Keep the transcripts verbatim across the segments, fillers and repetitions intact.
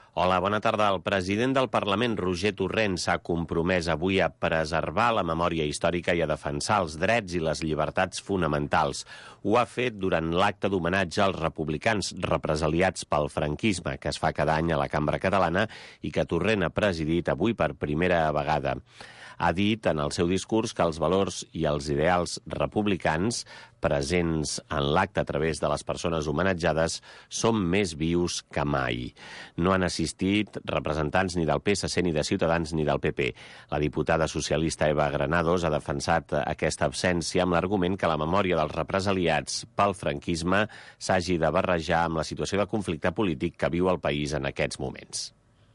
Hola, bona tarda. El president del Parlament, Roger Torrent, s'ha compromès avui a preservar la memòria històrica i a defensar els drets i les llibertats fonamentals. Ho ha fet durant l'acte d'homenatge als republicans represaliats pel franquisme, que es fa cada any a la Cambra Catalana i que Torrent ha presidit avui per primera vegada. Ha dit en el seu discurs que els valors i els ideals republicans presents en l'acte a través de les persones homenatjades són més vius que mai. No han assistit representants ni del P S C, ni de Ciutadans, ni del P P. La diputada socialista Eva Granados ha defensat aquesta absència amb l'argument que la memòria dels represaliats pel franquisme s'hagi de barrejar amb la situació de conflicte polític que viu el país en aquests moments.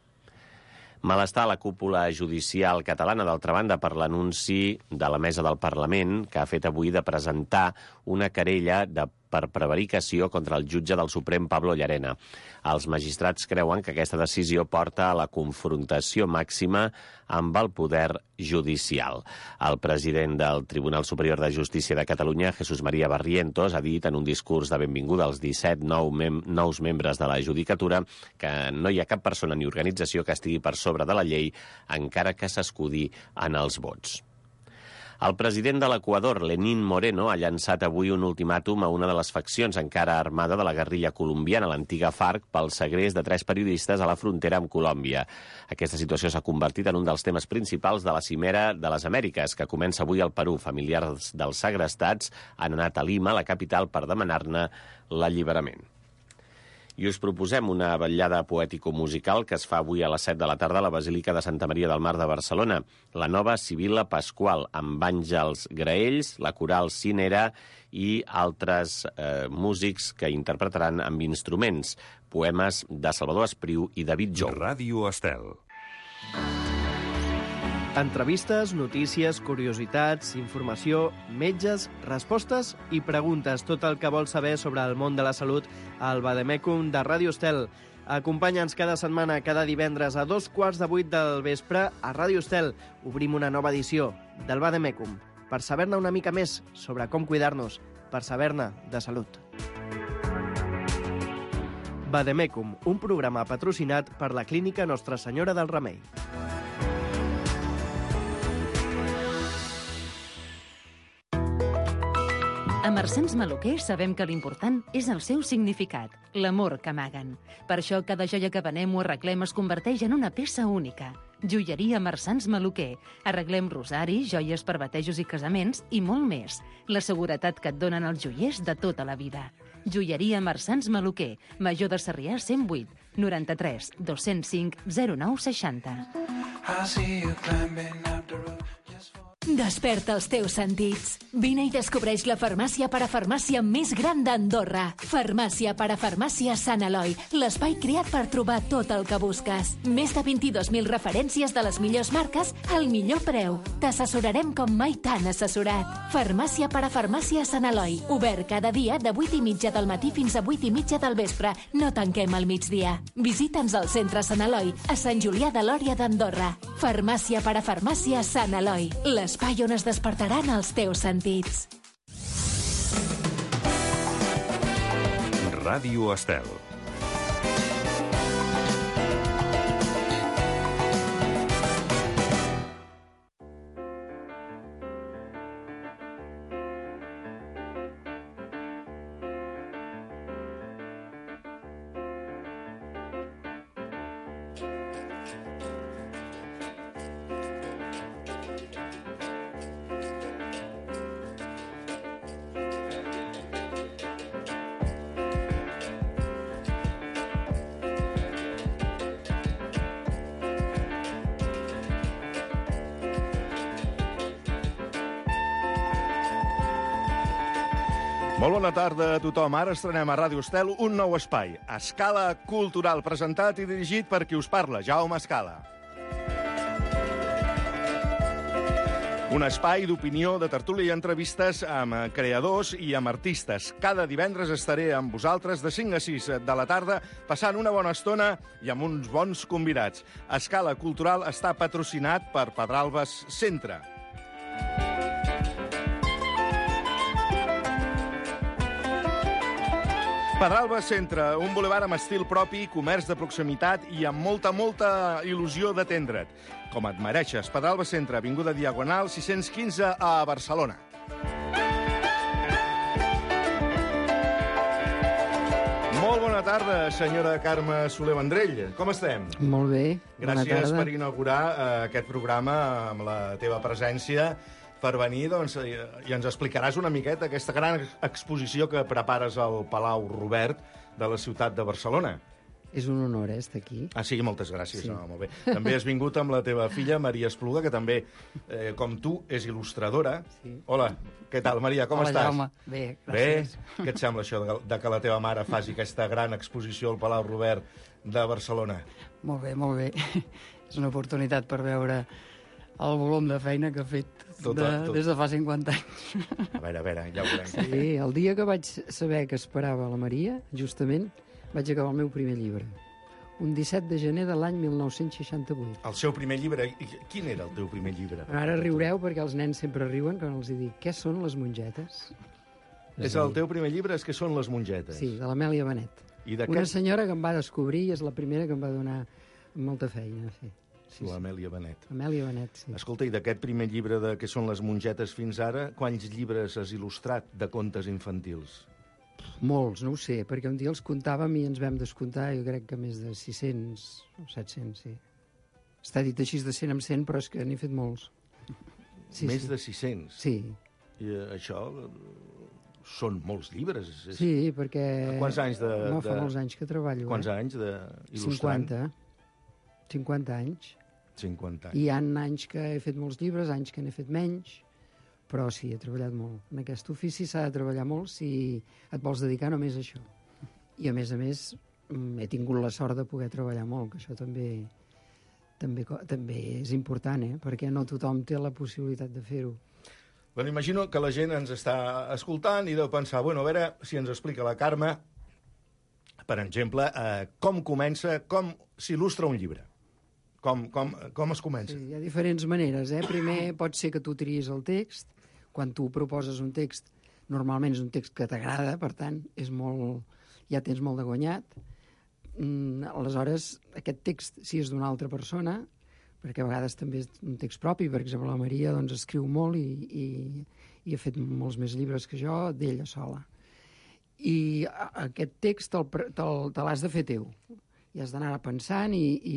Malestar a la cúpula judicial catalana, d'altra banda, per l'anunci de la mesa del Parlament que ha fet avui de presentar una querella de per prevaricació contra el jutge del Suprem, Pablo Llarena. Els magistrats creuen que aquesta decisió porta a la confrontació màxima amb el poder judicial. El president del Tribunal Superior de Justícia de Catalunya, Jesús María Barrientos, ha dit en un discurs de benvinguda als disset nou mem- nous membres de la judicatura que no hi ha cap persona ni organització que estigui per sobre de la llei, encara que s'escudi en els vots. El president de l'Equador, Lenín Moreno, ha llançat avui un ultimàtum a una de les faccions encara armada de la guerrilla colombiana, l'antiga FARC, pel segrest de tres periodistes a la frontera amb Colòmbia. Aquesta situació s'ha convertit en un dels temes principals de la Cimera de les Amèriques, que comença avui al Perú. Familiars dels segrestats han anat a Lima, la capital, per demanar-ne l'alliberament. I us proposem una vetllada poètico-musical que es fa avui a les set de la tarda a la Basílica de Santa Maria del Mar de Barcelona. La nova Sibila Pasqual, amb Àngels Graells, la coral Cinera i altres eh, músics que interpretaran amb instruments poemes de Salvador Espriu i David Jou. Ràdio Estel. Entrevistes, notícies, curiositats, informació, metges, respostes i preguntes. Tot el que vols saber sobre el món de la salut al Vademecum de Ràdio Estel. Acompanya'ns cada setmana, cada divendres a dos quarts de vuit del vespre a Ràdio Estel. Obrim una nova edició del Vademecum per saber-ne una mica més sobre com cuidar-nos, per saber-ne de salut. Vademecum, un programa patrocinat per la Clínica Nostra Senyora del Remei. A Marsans Maluquer sabem que l'important és el seu significat, l'amor que amaguen. Per això cada joia que venem o arreglem es converteix en una peça única. Joieria Marsans Maluquer. Arreglem rosaris, joies per batejos i casaments i molt més. La seguretat que et donen els joiers de tota la vida. Joieria Marsans Maluquer. Major de Sarrià cent vuit, noranta-tres, dos-cents cinc, zero nou seixanta. Desperta els teus sentits. Vine i descobreix la farmàcia parafarmàcia més gran d'Andorra. Farmàcia parafarmàcia Sant Eloi, l'espai creat per trobar tot el que busques. Més de vint-i-dos mil referències de les millors marques al millor preu. T'assessorarem com mai t'han assessorat. Farmàcia parafarmàcia Sant Eloi, obert cada dia de vuit i mitja del matí fins a vuit i mitja del vespre. No tanquem al migdia. Visita'ns al centre Sant Eloi, a Sant Julià de Lòria d'Andorra. Farmàcia parafarmàcia Sant Eloi, l'espai on es despertaran els teus sentits. Ràdio Estel. Molt bona tarda a tothom. Ara estrenem a Ràdio Estel un nou espai, Escala Cultural, presentat i dirigit per qui us parla, Jaume Escala. Un espai d'opinió, de tertúlia i entrevistes amb creadors i amb artistes. Cada divendres estaré amb vosaltres de cinc a sis de la tarda, passant una bona estona i amb uns bons convidats. Escala Cultural està patrocinat per Pedralbes Centre. Pedralba Centre, un bulevard amb estil propi, comerç de proximitat i amb molta, molta il·lusió d'atendre't. Com et mereixes, Pedralba Centre, avinguda Diagonal sis-cents quinze a Barcelona. Molt bona tarda, senyora Carme Soler Vendrell. Com estem? Molt bé. Gràcies per inaugurar uh, aquest programa amb la teva presència, per venir, doncs, i, i ens explicaràs una miqueta aquesta gran exposició que prepares al Palau Robert de la ciutat de Barcelona. És un honor, eh, estar aquí. Ah, sí, moltes gràcies. Sí. No, molt bé. També has vingut amb la teva filla, Maria Espluga, que també, eh, com tu, és il·lustradora. Sí. Hola, què tal, Maria, com Hola, estàs? Jaume. Bé, gràcies. Bé? Què et sembla això de, de que la teva mare faci aquesta gran exposició al Palau Robert de Barcelona? Molt bé, molt bé. És una oportunitat per veure el volum de feina que ha fet tot, de, tot. des de fa cinquanta anys. A veure, a veure, ja ho veurem. Sí, el dia que vaig saber que esperava la Maria, justament, vaig acabar el meu primer llibre. Un disset de gener de l'any mil nou-cents seixanta-vuit. El seu primer llibre, quin era el teu primer llibre? Ara riureu perquè els nens sempre riuen quan els dic què són les mongetes? És el teu primer llibre, és que són les mongetes. Sí, de l'Amèlia Benet. I una senyora que em va descobrir i és la primera que em va donar molta feina. Sí. Sí, l'Amèlia Benet. Amèlia Benet, sí. Escolta, i d'aquest primer llibre de Què són les mongetes fins ara, quants llibres has il·lustrat de contes infantils? Molts, no ho sé, perquè un dia els comptàvem i ens vam descomptar, jo crec que més de sis-cents o set-cents, sí. Està dit així de cent en cent, però és que n'he fet molts. Sí, més sí. de sis-cents? Sí. I això són molts llibres. És... Sí, perquè... Quants anys de... No, fa de... molts anys que treballo. Quants eh? anys d'il·lustrant? cinquanta. cinquanta anys. cinquanta anys. I hi ha anys que he fet molts llibres, anys que n'he fet menys, però sí, he treballat molt. En aquest ofici s'ha de treballar molt si et vols dedicar només a això. I a més a més he tingut la sort de poder treballar molt, que això també també, també és important, eh? Perquè no tothom té la possibilitat de fer-ho. Bueno, imagino que la gent ens està escoltant i deu pensar, bueno, a veure si ens explica la Carme, per exemple, eh, com comença, com s'il·lustra un llibre. Com, com, com es comença? Sí, hi ha diferents maneres, eh? Primer pot ser que tu triïs el text. Quan tu proposes un text, normalment és un text que t'agrada, per tant, és molt, ja tens molt de guanyat. Mm, aleshores, aquest text, si és d'una altra persona, perquè a vegades també és un text propi, per exemple, la Maria doncs, escriu molt i, i, i ha fet molts més llibres que jo, d'ella sola. I aquest text te, te, te l'has de fer teu. I has d'anar pensant i... i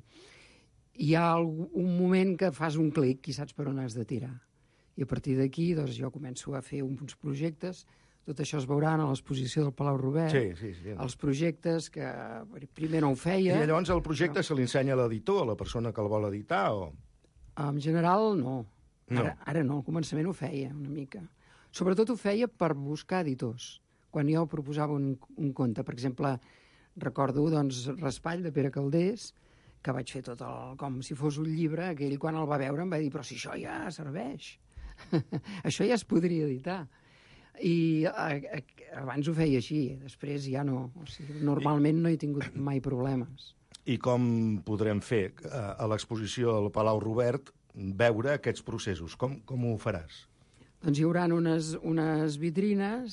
hi ha un moment que fas un clic i saps per on has de tirar. I a partir d'aquí doncs, jo començo a fer uns projectes. Tot això es veurà a l'exposició del Palau Robert. Sí, sí, sí. Els projectes que primer no ho feia. I llavors el projecte però... se l'ensenya a l'editor, a la persona que el vol editar? O... En general, no. no. Ara, ara no, al començament ho feia una mica. Sobretot ho feia per buscar editors. Quan jo proposava un, un conte, per exemple, recordo doncs, Raspall, de Pere Calders, que vaig fer tot el, com si fos un llibre, que ell quan el va veure em va dir però si això ja serveix, això ja es podria editar. I a, a, abans ho feia així, després ja no. O sigui, normalment no he tingut mai problemes. I com podrem fer a l'exposició al Palau Robert veure aquests processos? Com, com ho faràs? Doncs hi haurà unes, unes vitrines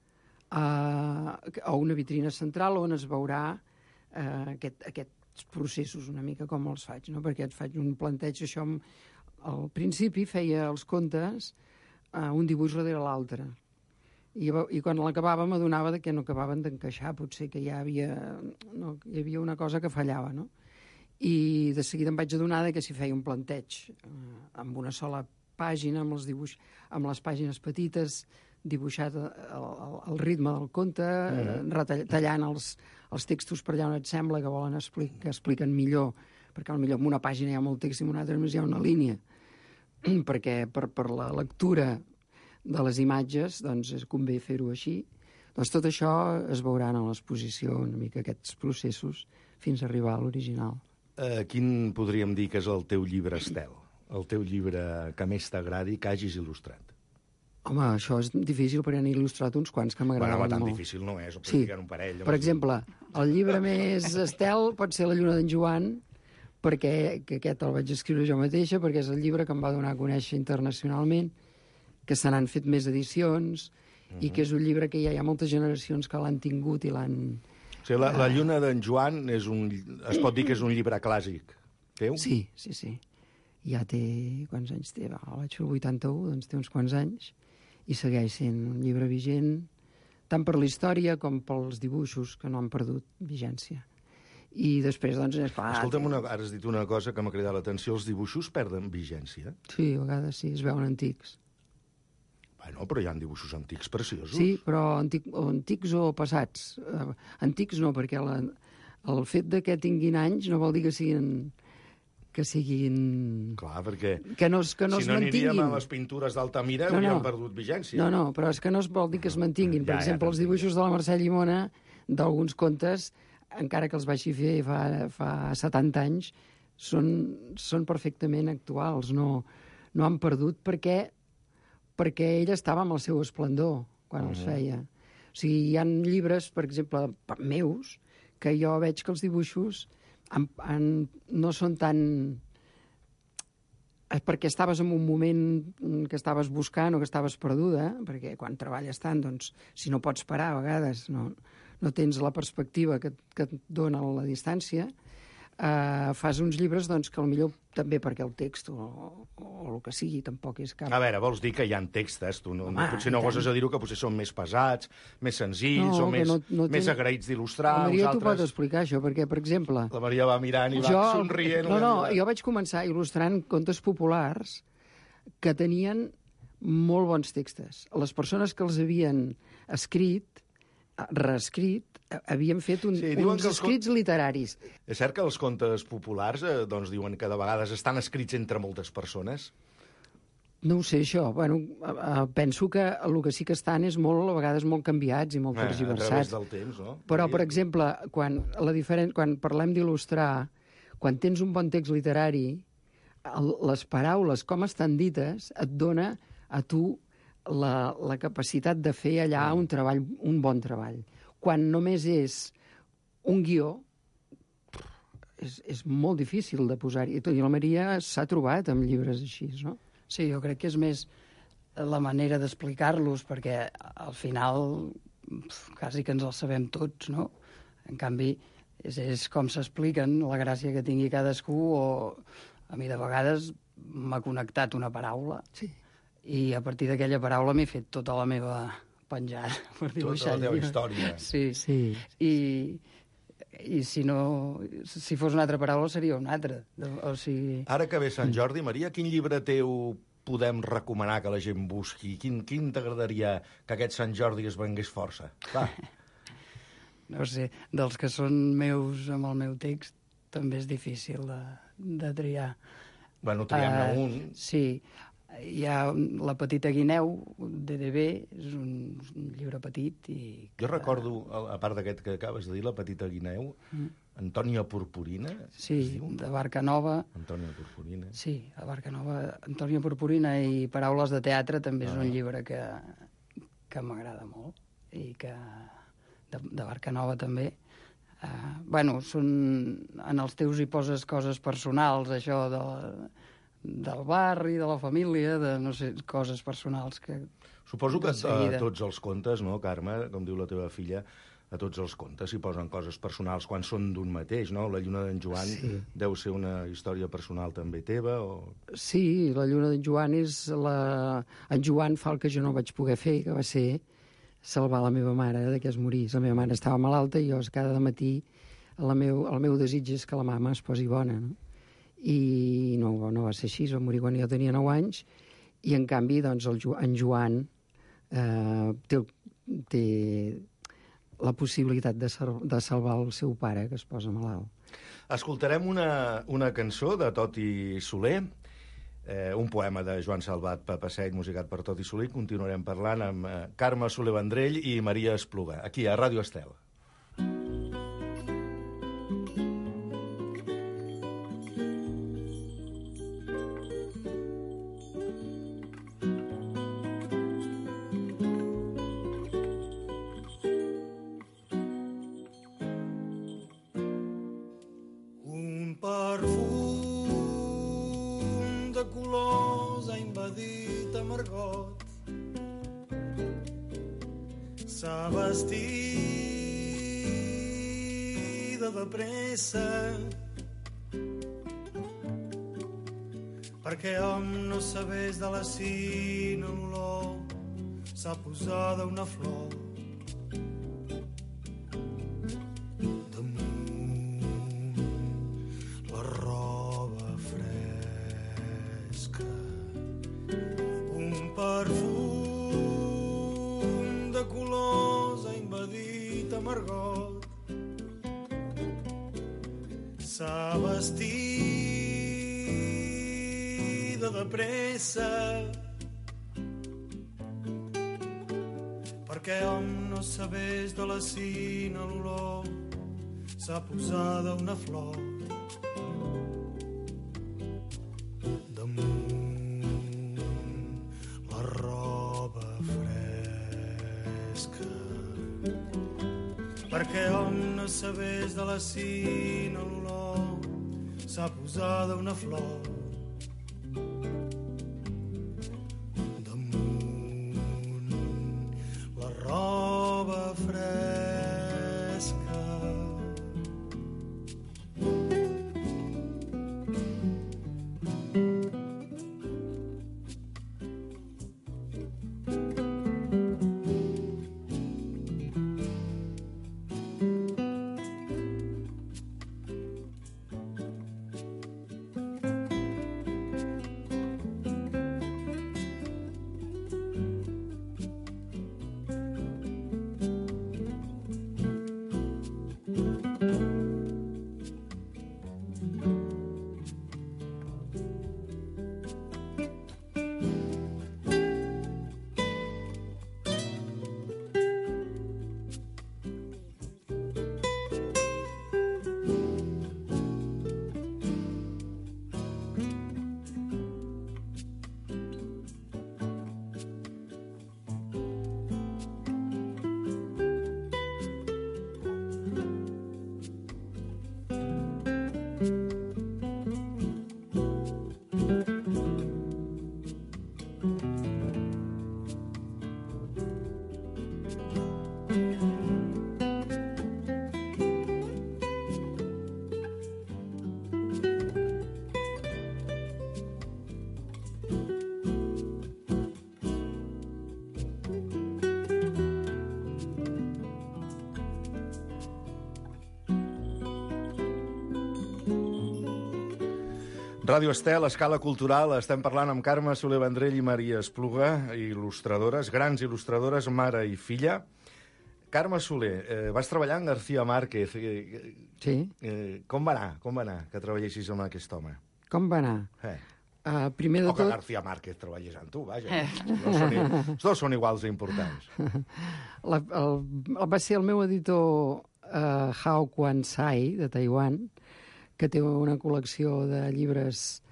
uh, o una vitrina central on es veurà uh, aquest, aquest processos una mica com els faig, no? Perquè et faig un planteig, això al principi feia els contes eh, un dibuix darrere l'altre i, i quan l'acabava m'adonava que no acabaven d'encaixar, potser que ja havia, no, hi havia una cosa que fallava, no? I de seguida em vaig adonar que si feia un planteig eh, amb una sola pàgina, amb els dibuix, amb les pàgines petites, dibuixat al ritme del conte, mm. retallant els, els textos per allà on et sembla que volen explicar, que expliquen millor, perquè potser en una pàgina hi ha molt text i en una altra només hi ha una línia, perquè per, per la lectura de les imatges doncs convé fer-ho així. Doncs tot això es veurà en l'exposició, una mica aquests processos, fins a arribar a l'original. Uh, quin podríem dir que és el teu llibre estel? El teu llibre que més t'agradi, que hagis il·lustrat? Home, això és difícil perquè n'he il·lustrat uns quants que m'agraden molt. Bueno, tan difícil no és, o sí. un parell. Per exemple, el llibre més estel pot ser La lluna d'en Joan, perquè que aquest el vaig escriure jo mateixa, perquè és el llibre que em va donar a conèixer internacionalment, que se n'han fet més edicions, i que és un llibre que ja hi ha moltes generacions que l'han tingut i l'han... O sigui, la, la lluna d'en Joan és un, es pot dir que és un llibre clàssic. Teu? Sí, sí, sí. Ja té... Quants anys té? Va, vaig fer el vuitanta-u, doncs té uns quants anys, i segueix sent un llibre vigent, tant per la història com pels dibuixos, que no han perdut vigència. I després, doncs, és clar... Escolta'm, una, ara has dit una cosa que m'ha cridat l'atenció. Els dibuixos perden vigència? Sí, a vegades sí, es veuen antics. Bueno, però hi ha dibuixos antics preciosos. Sí, però antic, o antics o passats. Uh, antics no, perquè la, el fet de que tinguin anys no vol dir que siguin... que siguin... Clar, perquè que no, que no si es no mantinguin. aniríem a les pintures d'Altamira, no, no. haurien perdut vigència. No, no, però és que no es vol dir que es mantinguin. Per Ja, ja, exemple, els t'entenc. dibuixos de la Mercè Llimona, d'alguns contes, encara que els vagi fer fa, fa setanta anys, són, són perfectament actuals. No, no han perdut perquè, perquè ell estava amb el seu esplendor quan Uh-huh. els feia. O sigui, hi ha llibres, per exemple, meus, que jo veig que els dibuixos han, han, no són tan... perquè estaves en un moment que estaves buscant o que estaves perduda, perquè quan treballes tant, doncs, si no pots parar a vegades, no, no tens la perspectiva que, que et dona la distància, eh, fas uns llibres doncs, que potser també perquè el text o, o, o el que sigui tampoc és cap... A veure, vols dir que hi ha textos, tu no, Home, potser no i tant. goses a dir-ho, que potser són més pesats, més senzills, No, o que més, no- no més ten- agraïts d'il·lustrar. La uns Maria t'ho pot altres... explicar, això, perquè, per exemple... La Maria va mirant i va jo, somrient. No, no, una- jo vaig començar il·lustrant contes populars que tenien molt bons textos. Les persones que els havien escrit, reescrit, havien fet un, Sí, diuen uns que els escrits literaris. És cert que els contes populars eh, doncs diuen que de vegades estan escrits entre moltes persones? No ho sé, això. Bueno, eh, eh, penso que el que sí que estan és molt, a vegades molt canviats i molt Eh, a través tergiversats. del temps, no? Però, Sí. per exemple, quan, la diferent... quan parlem d'il·lustrar, quan tens un bon text literari, el, les paraules, com estan dites, et dona a tu la, la capacitat de fer allà un treball, un bon treball. Quan només és un guió, és, és molt difícil de posar-hi. I la Maria s'ha trobat amb llibres així, no? Sí, jo crec que és més la manera d'explicar-los, perquè al final pf, quasi que ens els sabem tots, no? En canvi, és, és com s'expliquen, la gràcia que tingui cadascú, o a mi de vegades m'ha connectat una paraula, Sí. i a partir d'aquella paraula m'he fet tota la meva penjada per dibuixar. Tota la teva llibres. història. Sí, Sí. I, i si no, si fos una altra paraula seria una altra. O sigui... Ara que ve Sant Jordi, Maria, quin llibre teu podem recomanar que la gent busqui? Quin, quin t'agradaria que aquest Sant Jordi es vengués força? Va. No sé, dels que són meus amb el meu text, també és difícil de, de triar. Bueno, triem-ne Eh, un. Sí, hi ha La petita guineu, D D B, és un, un llibre petit i... Jo recordo, a a part d'aquest que acabes de dir, La petita guineu, Antònia Purpurina, es Sí, diu? de Barca Nova. Antònia Purpurina. Sí, a Barca Nova. Antònia Purpurina i Paraules de teatre també és Ah. un llibre que, que m'agrada molt i que de, de Barca Nova també. Uh, bueno, són, en els teus hi poses coses personals, això de, del barri, de la família, de, no sé, coses personals que... Suposo que de seguida. a tots els contes, no, Carme, com diu la teva filla, a tots els contes s'hi posen coses personals quan són d'un mateix, no? La lluna d'en Joan Sí. deu ser una història personal també teva, o... Sí, la lluna d'en Joan és la... En Joan fa el que jo no vaig poder fer, que va ser salvar la meva mare de que es morís. La meva mare estava malalta i jo cada matí la meu, el meu desig és que la mama es posi bona, no? I no, no va ser així, va morir quan jo tenia nou anys i en canvi doncs, el, Jo- en Joan eh, té, té la possibilitat de, sal, de salvar el seu pare que es posa malalt. Escoltarem una, una cançó de Toti Soler, eh, un poema de Joan Salvat Papaseit, musicat per Toti Soler. Continuarem parlant amb eh, Carme Soler Vendrell i Maria Espluga, aquí a Ràdio Estel. Un perfum de colors ha invadit amargot s'ha vestida de pressa perquè hom no sabés de la cina l'olor s'ha posada una flor damunt la roba fresca, un perfum de colors ha invadit amargot, s'ha vestida de pressa perquè hom no sabés de la cina l'olor s'ha posada una flor damunt la roba fresca perquè hom no sabés de la cina l'olor s'ha posada una flor roba fresca. Ràdio Estel, Escala Cultural, estem parlant amb Carme Soler Vendrell i Maria Espluga, il·lustradores, grans il·lustradores, mare i filla. Carme Soler, eh, vas treballar amb García Márquez. Eh, Sí. Eh, com va anar? Com va anar que treballessis amb aquest home? Com va anar? Eh. Uh, primer de o que tot... García Márquez treballés amb tu, vaja. Els dos són, els dos són iguals d'importants. La, el, el, va ser el meu editor uh, Hao Quan Sai, de Taiwan, que té una col·lecció de llibres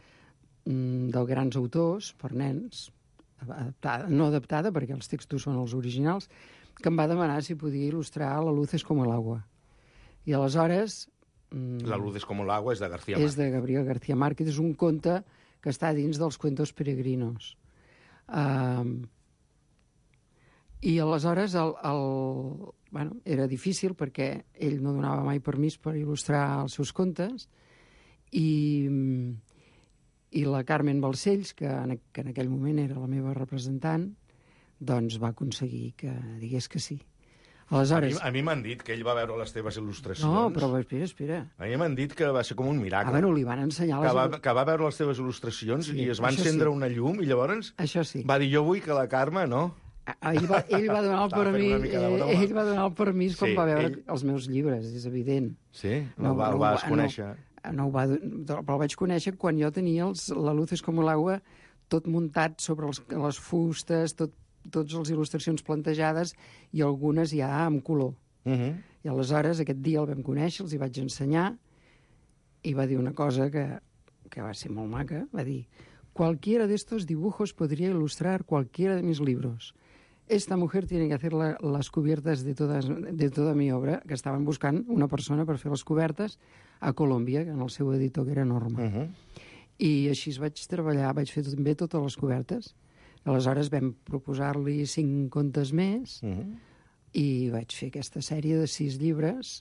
mm, de grans autors per nens, adaptada, no adaptada perquè els textos són els originals, que em va demanar si podia il·lustrar La luz es como el agua. I aleshores... Mm, La luz es como el agua és de García Márquez. És de Gabriel García Márquez, és un conte que està dins dels Cuentos Peregrinos. Uh, I aleshores el, el, bueno, era difícil perquè ell no donava mai permís per il·lustrar els seus contes i, i la Carmen Balcells, que en, que en aquell moment era la meva representant, doncs va aconseguir que digués que sí. Aleshores... A mi, a mi m'han dit que ell va veure les teves il·lustracions. No, però espera, espera. A mi m'han dit que va ser com un miracle. Ah, bueno, li van ensenyar... Les... Que, va, que va veure les teves il·lustracions sí, i es va encendre sí. una llum i llavors això sí. va dir, jo vull que la Carme, no? Ell va, ell va donar el permís, eh, ell va donar el permís quan sí, va veure ell... els meus llibres, és evident. Sí? No, no, va, el vas conèixer? No, no ho va, però el vaig conèixer quan jo tenia els, La luz es como el agua tot muntat sobre els, les fustes, tot, tots les il·lustracions plantejades i algunes ja amb color. Uh -huh. I aleshores aquest dia el vam conèixer, els hi vaig ensenyar i va dir una cosa que, que va ser molt maca, va dir: cualquiera de estos dibujos podría ilustrar cualquiera de mis libros. Esta mujer tiene que hacer la, las cubiertas de, todas, de toda mi obra, que estaven buscant una persona per fer les cobertes a Colòmbia, en el seu editor, que era Norma. Uh -huh. I així vaig treballar, vaig fer també totes les cobertes. Aleshores vam proposar-li cinc contes més, uh -huh. i vaig fer aquesta sèrie de sis llibres,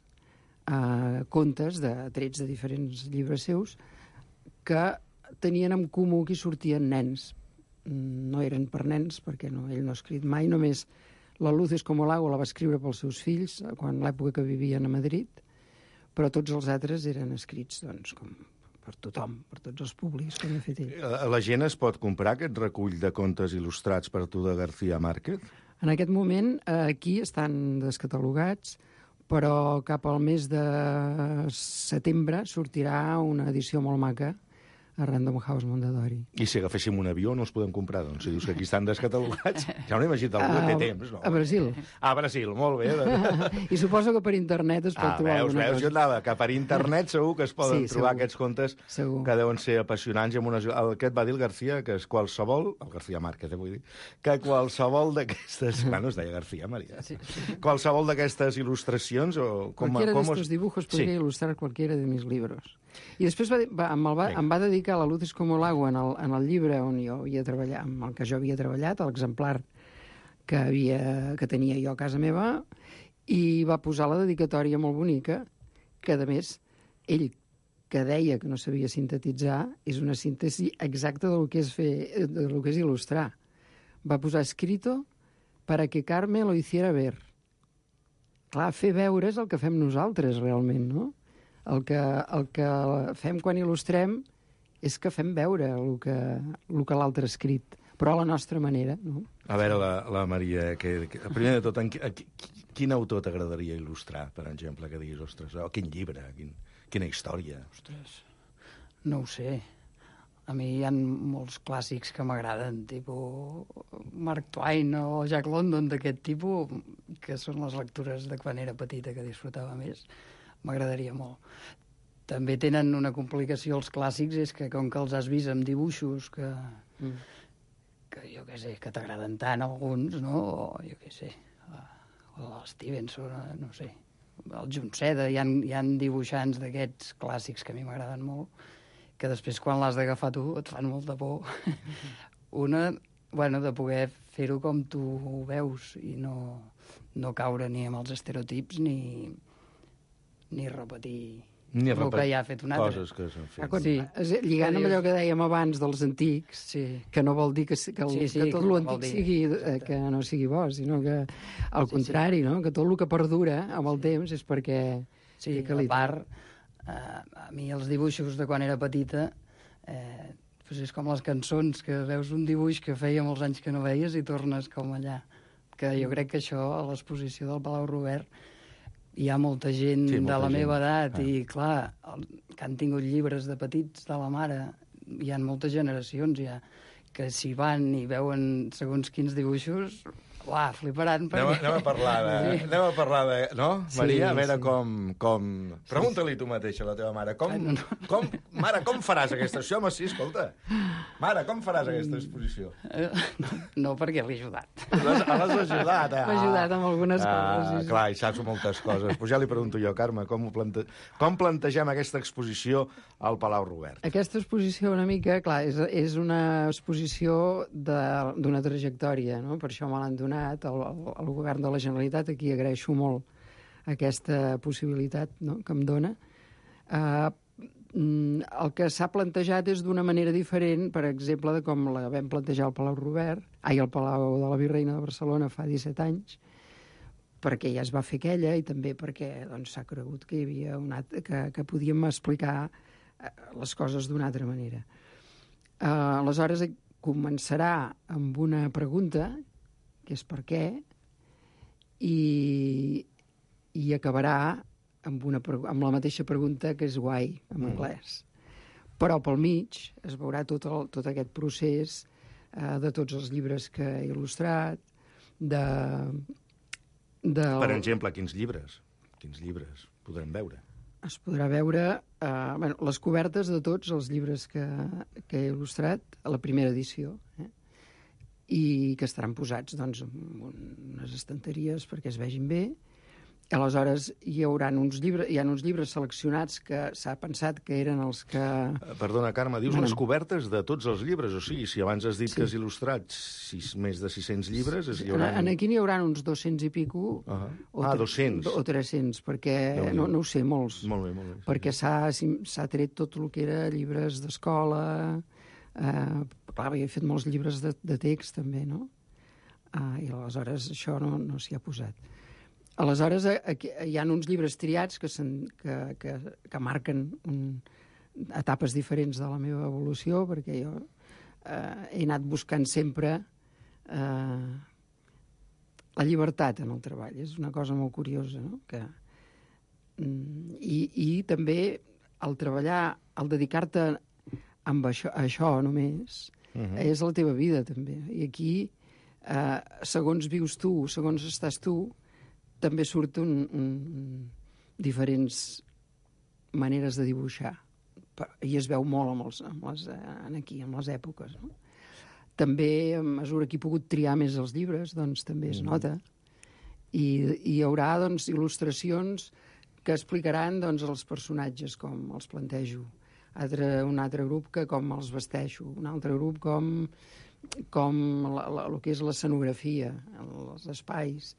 eh, contes de trets de diferents llibres seus, que tenien en comú que hi sortien nens. No eren per nens, perquè no, ell no ha escrit mai, només La luz es como el agua la va escriure pels seus fills, quan l'època que vivien a Madrid, però tots els altres eren escrits, doncs, com per tothom, per tots els públics, com ha fet ell. La gent es pot comprar aquest recull de contes il·lustrats per tu de García Márquez? En aquest moment, aquí estan descatalogats, però cap al mes de setembre sortirà una edició molt maca a Random House Mondadori. I si agaféssim un avió no els podem comprar, doncs? Si dius que aquí estan descatalogats, ja no he imaginat, algú té temps, no? A Brasil. A Brasil, molt bé. I suposo que per internet es pot ah, trobar veus, alguna veus, cosa. Jo anava, que per internet segur que es poden sí, trobar segur. aquests contes segur. que deuen ser apassionants. I amb una... el que et va dir el García, que és qualsevol... El García Márquez, eh, vull dir. Que qualsevol d'aquestes... bueno, es deia García, Maria. Sí, sí. Qualsevol d'aquestes il·lustracions... O com, cualquiera com de estos es... dibujos podria sí. il·lustrar cualquiera de mis libros. I després va, va, em, va, em va dedicar La luz es como el agua en el, en el llibre on jo havia treballat, amb el que jo havia treballat, l'exemplar que, havia, que tenia jo a casa meva, i va posar la dedicatòria molt bonica, que a més ell, que deia que no sabia sintetitzar, és una síntesi exacta del que és, fer, del que és il·lustrar. Va posar escrito para que Carme lo hiciera ver. Clar, fer veure és el que fem nosaltres, realment, no? El que, el que fem quan il·lustrem és que fem veure el que, el que l'altre ha escrit, però a la nostra manera, no? A veure, la, la Maria, que, que, primer de tot, en, a, quin autor t'agradaria il·lustrar, per exemple, que diguis, ostres, oh, quin llibre, quin, quina història? Ostres, no ho sé. A mi hi ha molts clàssics que m'agraden, tipus Mark Twain o Jack London, d'aquest tipus, que són les lectures de quan era petita que disfrutava més. M'agradaria molt. També tenen una complicació els clàssics, és que com que els has vist amb dibuixos que, mm. que jo què sé, que t'agraden tant alguns, no? O jo què sé, o el Stevenson, no sé, el Junceda, hi ha, hi ha dibuixants d'aquests clàssics que a mi m'agraden molt, que després quan l'has d'agafar tu et fan molta por. Una, bueno, de poder fer-ho com tu ho veus i no, no caure ni amb els estereotips ni... ni repetir ni el que ja ha fet un altre. Coses que s'han fet. Ah, sí. Lligant amb allò que dèiem abans dels antics, sí. que no vol dir que, que, el, sí, sí, que tot que l'antic no sigui, que no sigui bo, sinó que al sí, contrari, sí. No? Que tot el que perdura amb el sí. temps és perquè... Sí, que a part, eh, a mi els dibuixos de quan era petita, eh, pues és com les cançons, que veus un dibuix que feia molts anys que no veies i tornes com allà. Que jo crec que això, a l'exposició del Palau Robert, hi ha molta gent sí, molta de la gent. meva edat ah. i, clar, el, que han tingut llibres de petits de la mare, hi ha moltes generacions ja, que si van i veuen segons quins dibuixos, uah, fliparan. Perquè... Anem, anem a parlar de... Sí. Anem a parlar de... No, sí, Maria? A veure sí. com... com... Pregunta-li tu mateixa a la teva mare. Com, no, no. com... Mare, com faràs aquesta exposició? Home, sí, escolta. Mare, com faràs aquesta exposició? No, no perquè l'he ajudat. L'has ajudat, eh? M'ha ajudat amb algunes ah, coses. Sí, clar, i saps moltes coses. Pues ja li pregunto jo, Carme, com, plante... com plantegem aquesta exposició al Palau Robert? Aquesta exposició una mica, clar, és, és una exposició d'una trajectòria, no? Per això me l'han donat al, al govern de la Generalitat, a qui agraeixo molt aquesta possibilitat, no?, que em dona. Uh, el que s'ha plantejat és d'una manera diferent, per exemple, de com la vam plantejar al Palau Robert, ai, al Palau de la Virreina de Barcelona fa disset anys, perquè ja es va fer aquella i també perquè doncs, s'ha cregut que hi havia una, que, que podíem explicar les coses d'una altra manera. Uh, aleshores, començarà amb una pregunta, que és per què, i, i acabarà amb, una, amb la mateixa pregunta, que és why, en anglès. Mm. Però pel mig es veurà tot, el, tot aquest procés eh, de tots els llibres que he il·lustrat, de... de... Per exemple, quins llibres? Quins llibres podrem veure? Es podrà veure eh, bueno, les cobertes de tots els llibres que, que he il·lustrat a la primera edició, eh? I que estaran posats doncs, en unes estanteries perquè es vegin bé, Aleshores, hi haurà uns llibres, hi ha uns llibres seleccionats que s'ha pensat que eren els que... Perdona, Carme, dius Bueno. les cobertes de tots els llibres, o sigui, si abans has dit Sí. que has il·lustrat sis, més de sis-cents llibres, hi haurà... En, en aquí n'hi haurà uns dos-cents i pico, Uh -huh. o Ah, tre- dos-cents. o tres-cents, perquè, Déu-n'hi-do. no, no ho sé, molts. Molt bé, molt bé. Perquè s'ha s'ha tret tot el que era llibres d'escola, eh, clar, havia fet molts llibres de, de text, també, no? Uh, I aleshores això no, no s'hi ha posat. Aleshores, aquí, hi ha uns llibres triats que, que, que, que marquen un, etapes diferents de la meva evolució, perquè jo eh, he anat buscant sempre eh, la llibertat en el treball. És una cosa molt curiosa, no? Que, mm, i, I també el treballar, el dedicar-te amb això, a això només, uh -huh. és la teva vida, també. I aquí, eh, segons vius tu, segons estàs tu, també surten un, un, diferents maneres de dibuixar. I es veu molt amb els, amb les, en aquí, amb les èpoques. No? També, a mesura que he pogut triar més els llibres, doncs també es nota. I, i hi haurà doncs, il·lustracions que explicaran doncs, els personatges, com els plantejo. Altre, un altre grup que com els vesteixo. Un altre grup com, com la, la, el que és l'escenografia, els espais.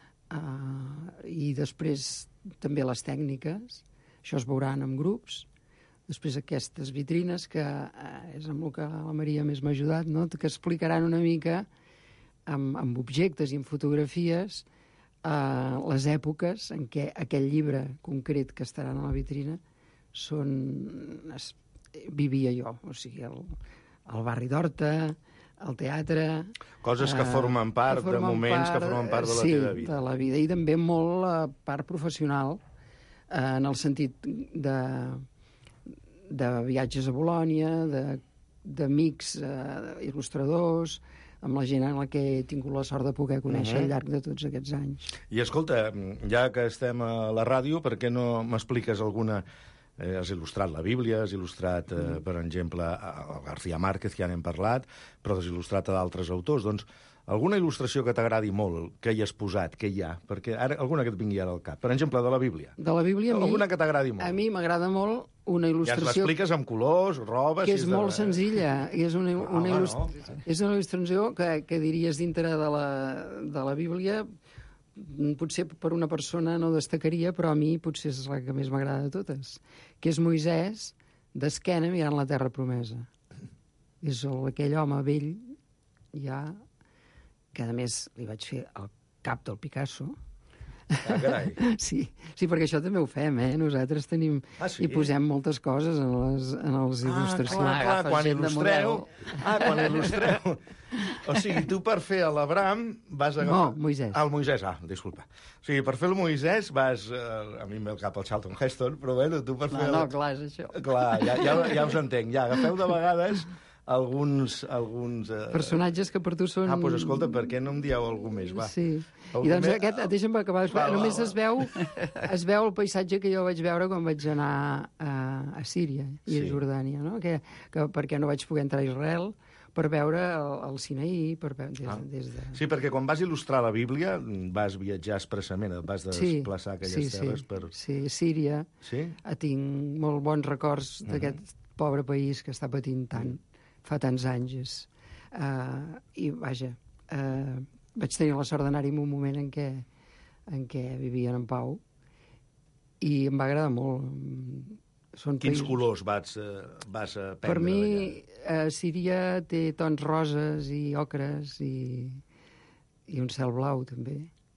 Uh, I després també les tècniques. Això es veuran en grups. Després aquestes vitrines, que uh, és amb el que la Maria més m'ha ajudat, no? Que explicaran una mica amb, amb objectes i amb fotografies uh, les èpoques en què aquell llibre concret que estaran a la vitrina són... Es, vivia jo, o sigui, el, el barri d'Horta, el teatre... Coses que formen part, que formen de moments part, que formen part de la sí, teva vida. Sí, de la vida, i també molt la part professional, eh, en el sentit de, de viatges a Bolònia, d'amics eh, il·lustradors, amb la gent en la que he tingut la sort de poder conèixer uh-huh. al llarg de tots aquests anys. I escolta, ja que estem a la ràdio, per què no m'expliques alguna... Eh, has il·lustrat la Bíblia, has il·lustrat, eh, per exemple, a García Márquez, que ja n'hem parlat, però has il·lustrat a d'altres autors. Doncs, alguna il·lustració que t'agradi molt, que hi has posat, que hi ha? Perquè ara, alguna que et vingui ara al cap. Per exemple, de la Bíblia. De la Bíblia, a mi... Alguna que t'agradi molt. A mi m'agrada molt una il·lustració... Ja ens l'expliques amb colors, robes... Que és si és molt de... senzilla. I és una, Ah, una, home, il·lust... no. és una il·lustració que, que diries dintre de la, de la Bíblia... Potser per una persona no destacaria, però a mi potser és la que més m'agrada de totes, que és Moisès d'esquena mirant la terra promesa. És el, aquell home vell, ja, que a més li vaig fer el cap del Picasso. Ah, carai. Sí, sí, perquè això també ho fem, eh? Nosaltres tenim... Ah, sí? I posem moltes coses en les, en les il·lustracions. Ah, clar, clar, quan il·lustreu... Ah, quan il·lustreu... O sigui, tu per fer l'Abraham vas agafar... No, Moisès. Ah, el Moisès, ah, disculpa. O sigui, per fer el Moisès vas... Eh, a mi em ve el cap el Charlton Heston, però bueno, tu per fer... No, no, clar, és això. Clar, ja, ja, ja us entenc. Ja, agafeu de vegades alguns... alguns eh... personatges que per tu són... Ah, doncs escolta, per què no em dieu algú més, va? Sí. Algú I doncs més? aquest, deixa'm acabar. Va, va, Només va. es veu, es veu el paisatge que jo vaig veure quan vaig anar a, a Síria i Sí. a Jordània, no? Que, que perquè no vaig poder entrar a Israel, per veure el, el Sinaí, per veure, des, Ah. des de... Sí, perquè quan vas il·lustrar la Bíblia vas viatjar expressament, et vas desplaçar a aquelles sí, terres sí, per... Sí, Síria. Sí? Eh, Tinc molt bons records d'aquest pobre país que està patint tant, fa tants anys. És. Uh, I, vaja, uh, vaig tenir la sort d'anar-hi en un moment en què, en què vivien en pau i em va agradar molt. Són Quins països... colors vas, eh, vas aprendre Per mi, d'allà? eh, Síria té tons roses i ocres i, i un cel blau, també.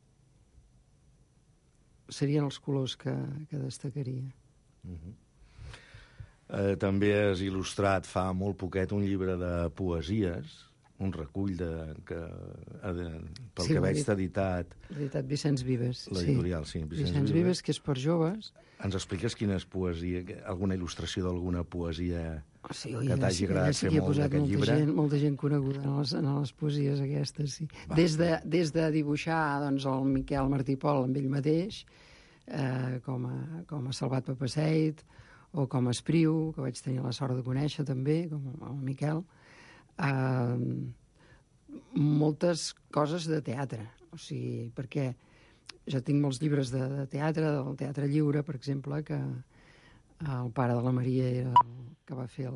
Serien els colors que, que destacaria. Uh-huh. Eh, també has il·lustrat fa molt poquet un llibre de poesies, un recull de, que, de, pel Sí, que l'ha veig dit- t'ha editat Editat Vicenç Vives. l'editorial, sí, Vicenç, Vicenç Vives, que és per joves. Ens expliques quina és poesia, alguna il·lustració d'alguna poesia O sigui, que ja t'hagi sí- agradat ja sí fer que he molt posat d'aquest molta llibre? Gent, molta gent coneguda en les, en les poesies aquestes, sí. Va. Des de, des de dibuixar doncs, el Miquel Martí Pol amb ell mateix, eh, com, a, com a Salvat Papaseit, o com a Espriu, que vaig tenir la sort de conèixer també, com el Miquel. Eh, moltes coses de teatre, o sigui, perquè jo tinc molts llibres de, de teatre, del Teatre Lliure, per exemple, que el pare de la Maria era el que va fer el,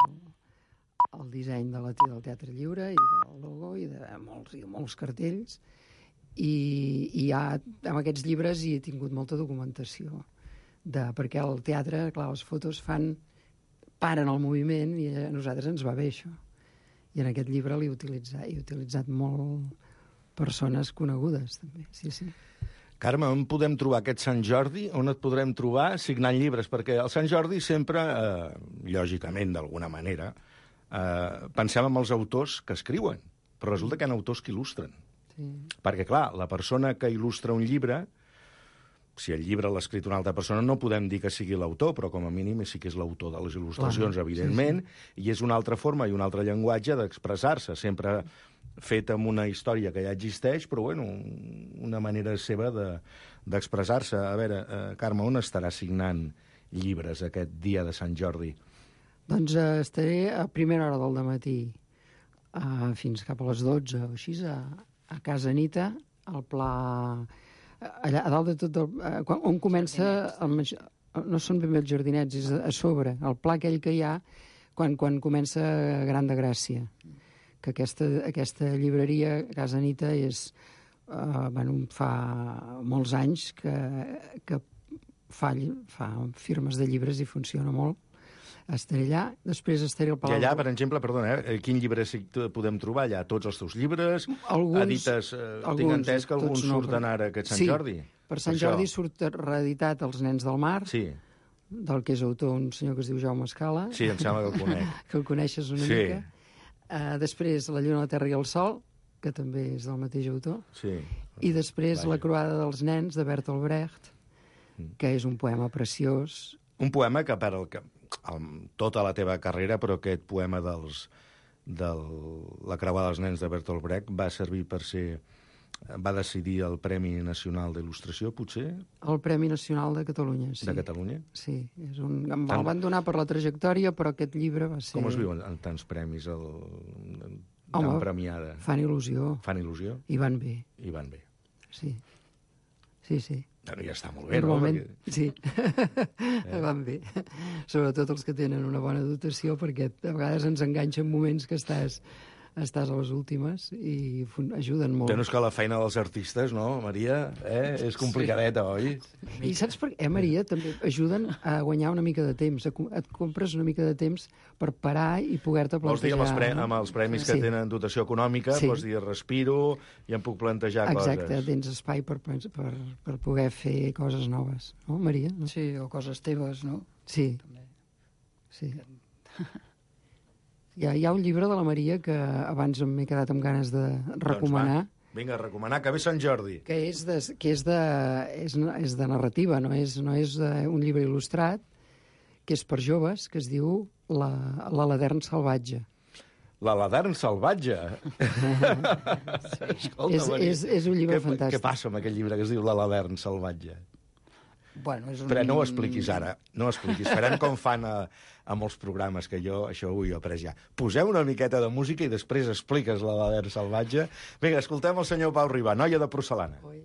el disseny de la, del Teatre Lliure i del logo i de molts, i de molts cartells. I, i ja, amb aquests llibres hi he tingut molta documentació, de, perquè al teatre, clar, les fotos fan, paren el moviment i a nosaltres ens va bé això. I en aquest llibre l'he utilitzat, he utilitzat molt persones conegudes, també, sí, sí. Carme, on podem trobar aquest Sant Jordi? On et podrem trobar signant llibres? Perquè el Sant Jordi sempre, eh, lògicament, d'alguna manera, eh, pensem en els autors que escriuen, però resulta que hi ha autors que il·lustren. Sí. Perquè, clar, la persona que il·lustra un llibre, si el llibre l'ha escrit una altra persona, no podem dir que sigui l'autor, però com a mínim sí que és l'autor de les il·lustracions, clar, evidentment, sí, sí. I és una altra forma i un altre llenguatge d'expressar-se, sempre fet amb una història que ja existeix, però, bueno, una manera seva d'expressar-se. A veure, eh, Carme, on estarà signant llibres aquest dia de Sant Jordi? Doncs eh, estaré a primera hora del dematí, eh, fins cap a les dotze o així, a, a Casa Anita, al pla... Allà, a dalt de tot, el, eh, quan, on comença... El, no són ben bé els jardinets, és a, a sobre, el pla aquell que hi ha quan, quan comença Gran de Gràcia. Que aquesta, aquesta llibreria, Casa Anita, és, uh, bueno, fa molts anys que, que fa, fa firmes de llibres i funciona molt. Estaré allà, després estaré al Palau... I allà, per exemple, perdona, eh, quin llibre podem trobar allà? Tots els teus llibres? Alguns, edites, eh, alguns, tinc entès que alguns no, surten ara aquest Sant sí, Jordi. Per Sant per Jordi surt reeditat Els nens del mar, sí. Del que és autor un senyor que es diu Jaume Escala. Sí, em sembla que el conec. Que el coneixes una sí. mica. Uh, després La lluna, la terra i el sol, que també és del mateix autor. Sí. I després Vaja. La croada dels nens, de Bertolt Brecht, que és un poema preciós. Un poema que per el, el, tota la teva carrera, però aquest poema dels, del La croada dels nens de Bertolt Brecht va servir per ser... va decidir el Premi Nacional d'Il·lustració, potser? El Premi Nacional de Catalunya, sí. De Catalunya? Sí. És un... Em el van donar per la trajectòria, però aquest llibre va ser... Com es viuen en tants premis, el... tan Home, premiada? Fan il·lusió. Fan il·lusió? I van bé. I van bé. Sí. Sí, sí. Bueno, ja està molt bé, Normalment, no? Perquè... sí. Eh? Van bé. Sobretot els que tenen una bona dotació, perquè a vegades ens enganxen moments que estàs... estàs a les últimes i ajuden molt. Ja no és que la feina dels artistes, no, Maria? Eh? És complicadeta, sí. Oi? I saps per què, eh, Maria? També ajuden a guanyar una mica de temps. Et compres una mica de temps per parar i poder-te plantejar... Vols dir, amb els, pre amb els premis que sí. tenen dotació econòmica, sí. Pots dir, respiro i em puc plantejar Exacte, coses. Exacte, tens espai per, per, per poder fer coses noves. No, Maria? No? Sí, o coses teves, no? Sí. També. Sí. Hi ha, hi ha un llibre de la Maria que abans m'he quedat amb ganes de recomanar. Doncs vinga, a recomanar, que ve Sant Jordi. Que és de, que és de, és, és de narrativa, no és, no és un llibre il·lustrat, que és per joves, que es diu La, la Ladern salvatge. La Ladern salvatge? Sí. Escolta, és, Maria, és, és un llibre què, fantàstic. Què passa amb aquest llibre que es diu La Ladern salvatge? Bueno, és un... Però no ho expliquis ara, no ho expliquis. Farem com fan a, a molts programes, que jo això ho he après ja. Posem una miqueta de música i després expliques la Ladern salvatge. Vinga, escoltem el senyor Pau Ribà, Noia de porcelana. Oi.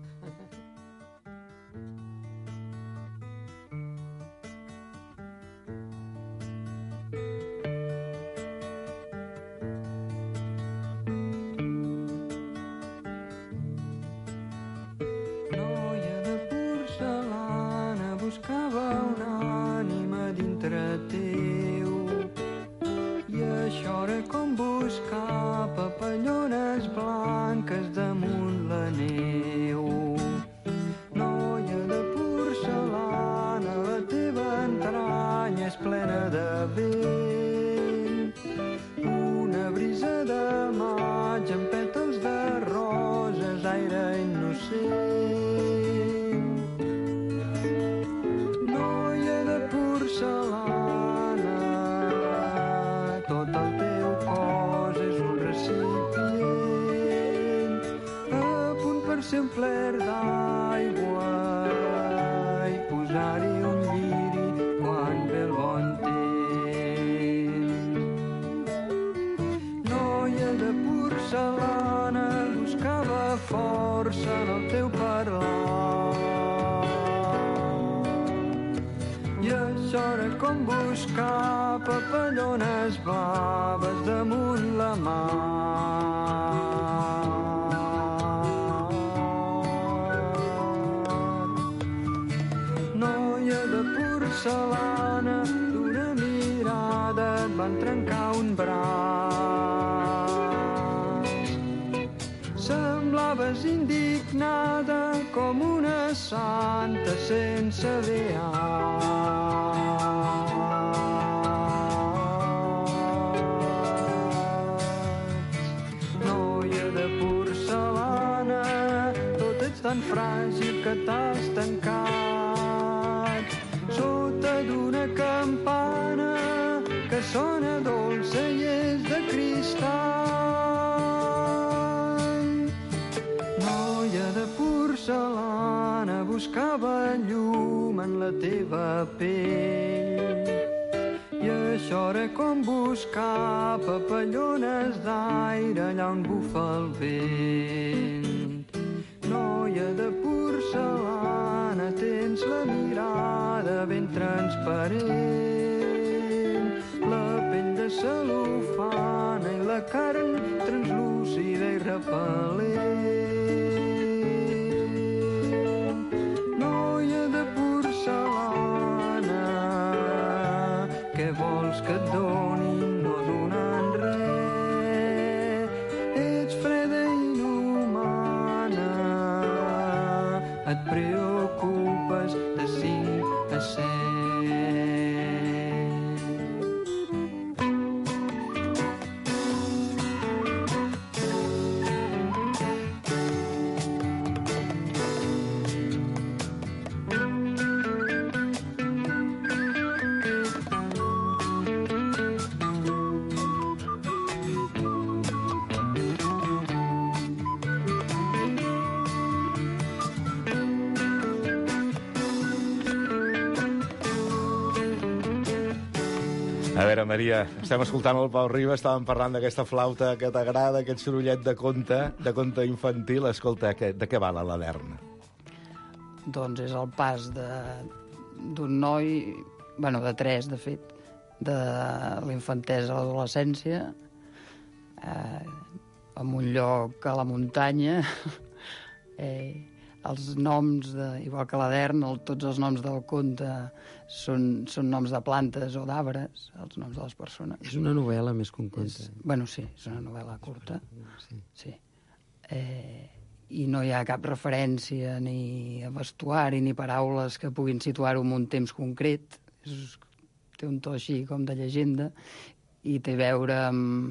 Sempre d'aigua i posar-hi un lliri quan ve el bon temps. Noia de porcelana buscava força en el teu parlar. com buscar papallones blaves damunt la mar. Noia de porcelana, d'una mirada et van trencar un braç. Semblaves indignada com una santa sense beats. Noia de porcelana, tot ets tan fràgil que t'has tancat sota d'una campana que sona dolça i és de cristall. Noia de porcelana, buscava llum en la teva pell. I això era com buscar papallones d'aire allà on bufa el vent. Noia de porcelana, tens la mirada ben transparent, la pell de cel·lofana i la carn translúcida i repel·lent. Noia de porcelana, què vols que et donin? No donen res. Ets freda i inhumana, et preocupes de cinc a set. A veure, Maria, estem escoltant el Pau Riba, estàvem parlant d'aquesta flauta que t'agrada, aquest sorollet de conte, de conte infantil. Escolta, que, de què va la Ladern? Doncs és el pas de- d'un noi, bueno, de tres, de fet, de l'infantesa a l'adolescència, eh, en un lloc a la muntanya. eh, els noms, de, igual que l'Adern, el, tots els noms del conte són, són noms de plantes o d'arbres, els noms de les persones. És una novel·la més que un conte. És, bueno, sí, és una novel·la curta. Sí. Sí. Eh, I no hi ha cap referència ni a vestuari ni paraules que puguin situar-ho en un temps concret. És, té un to així com de llegenda i té a veure amb...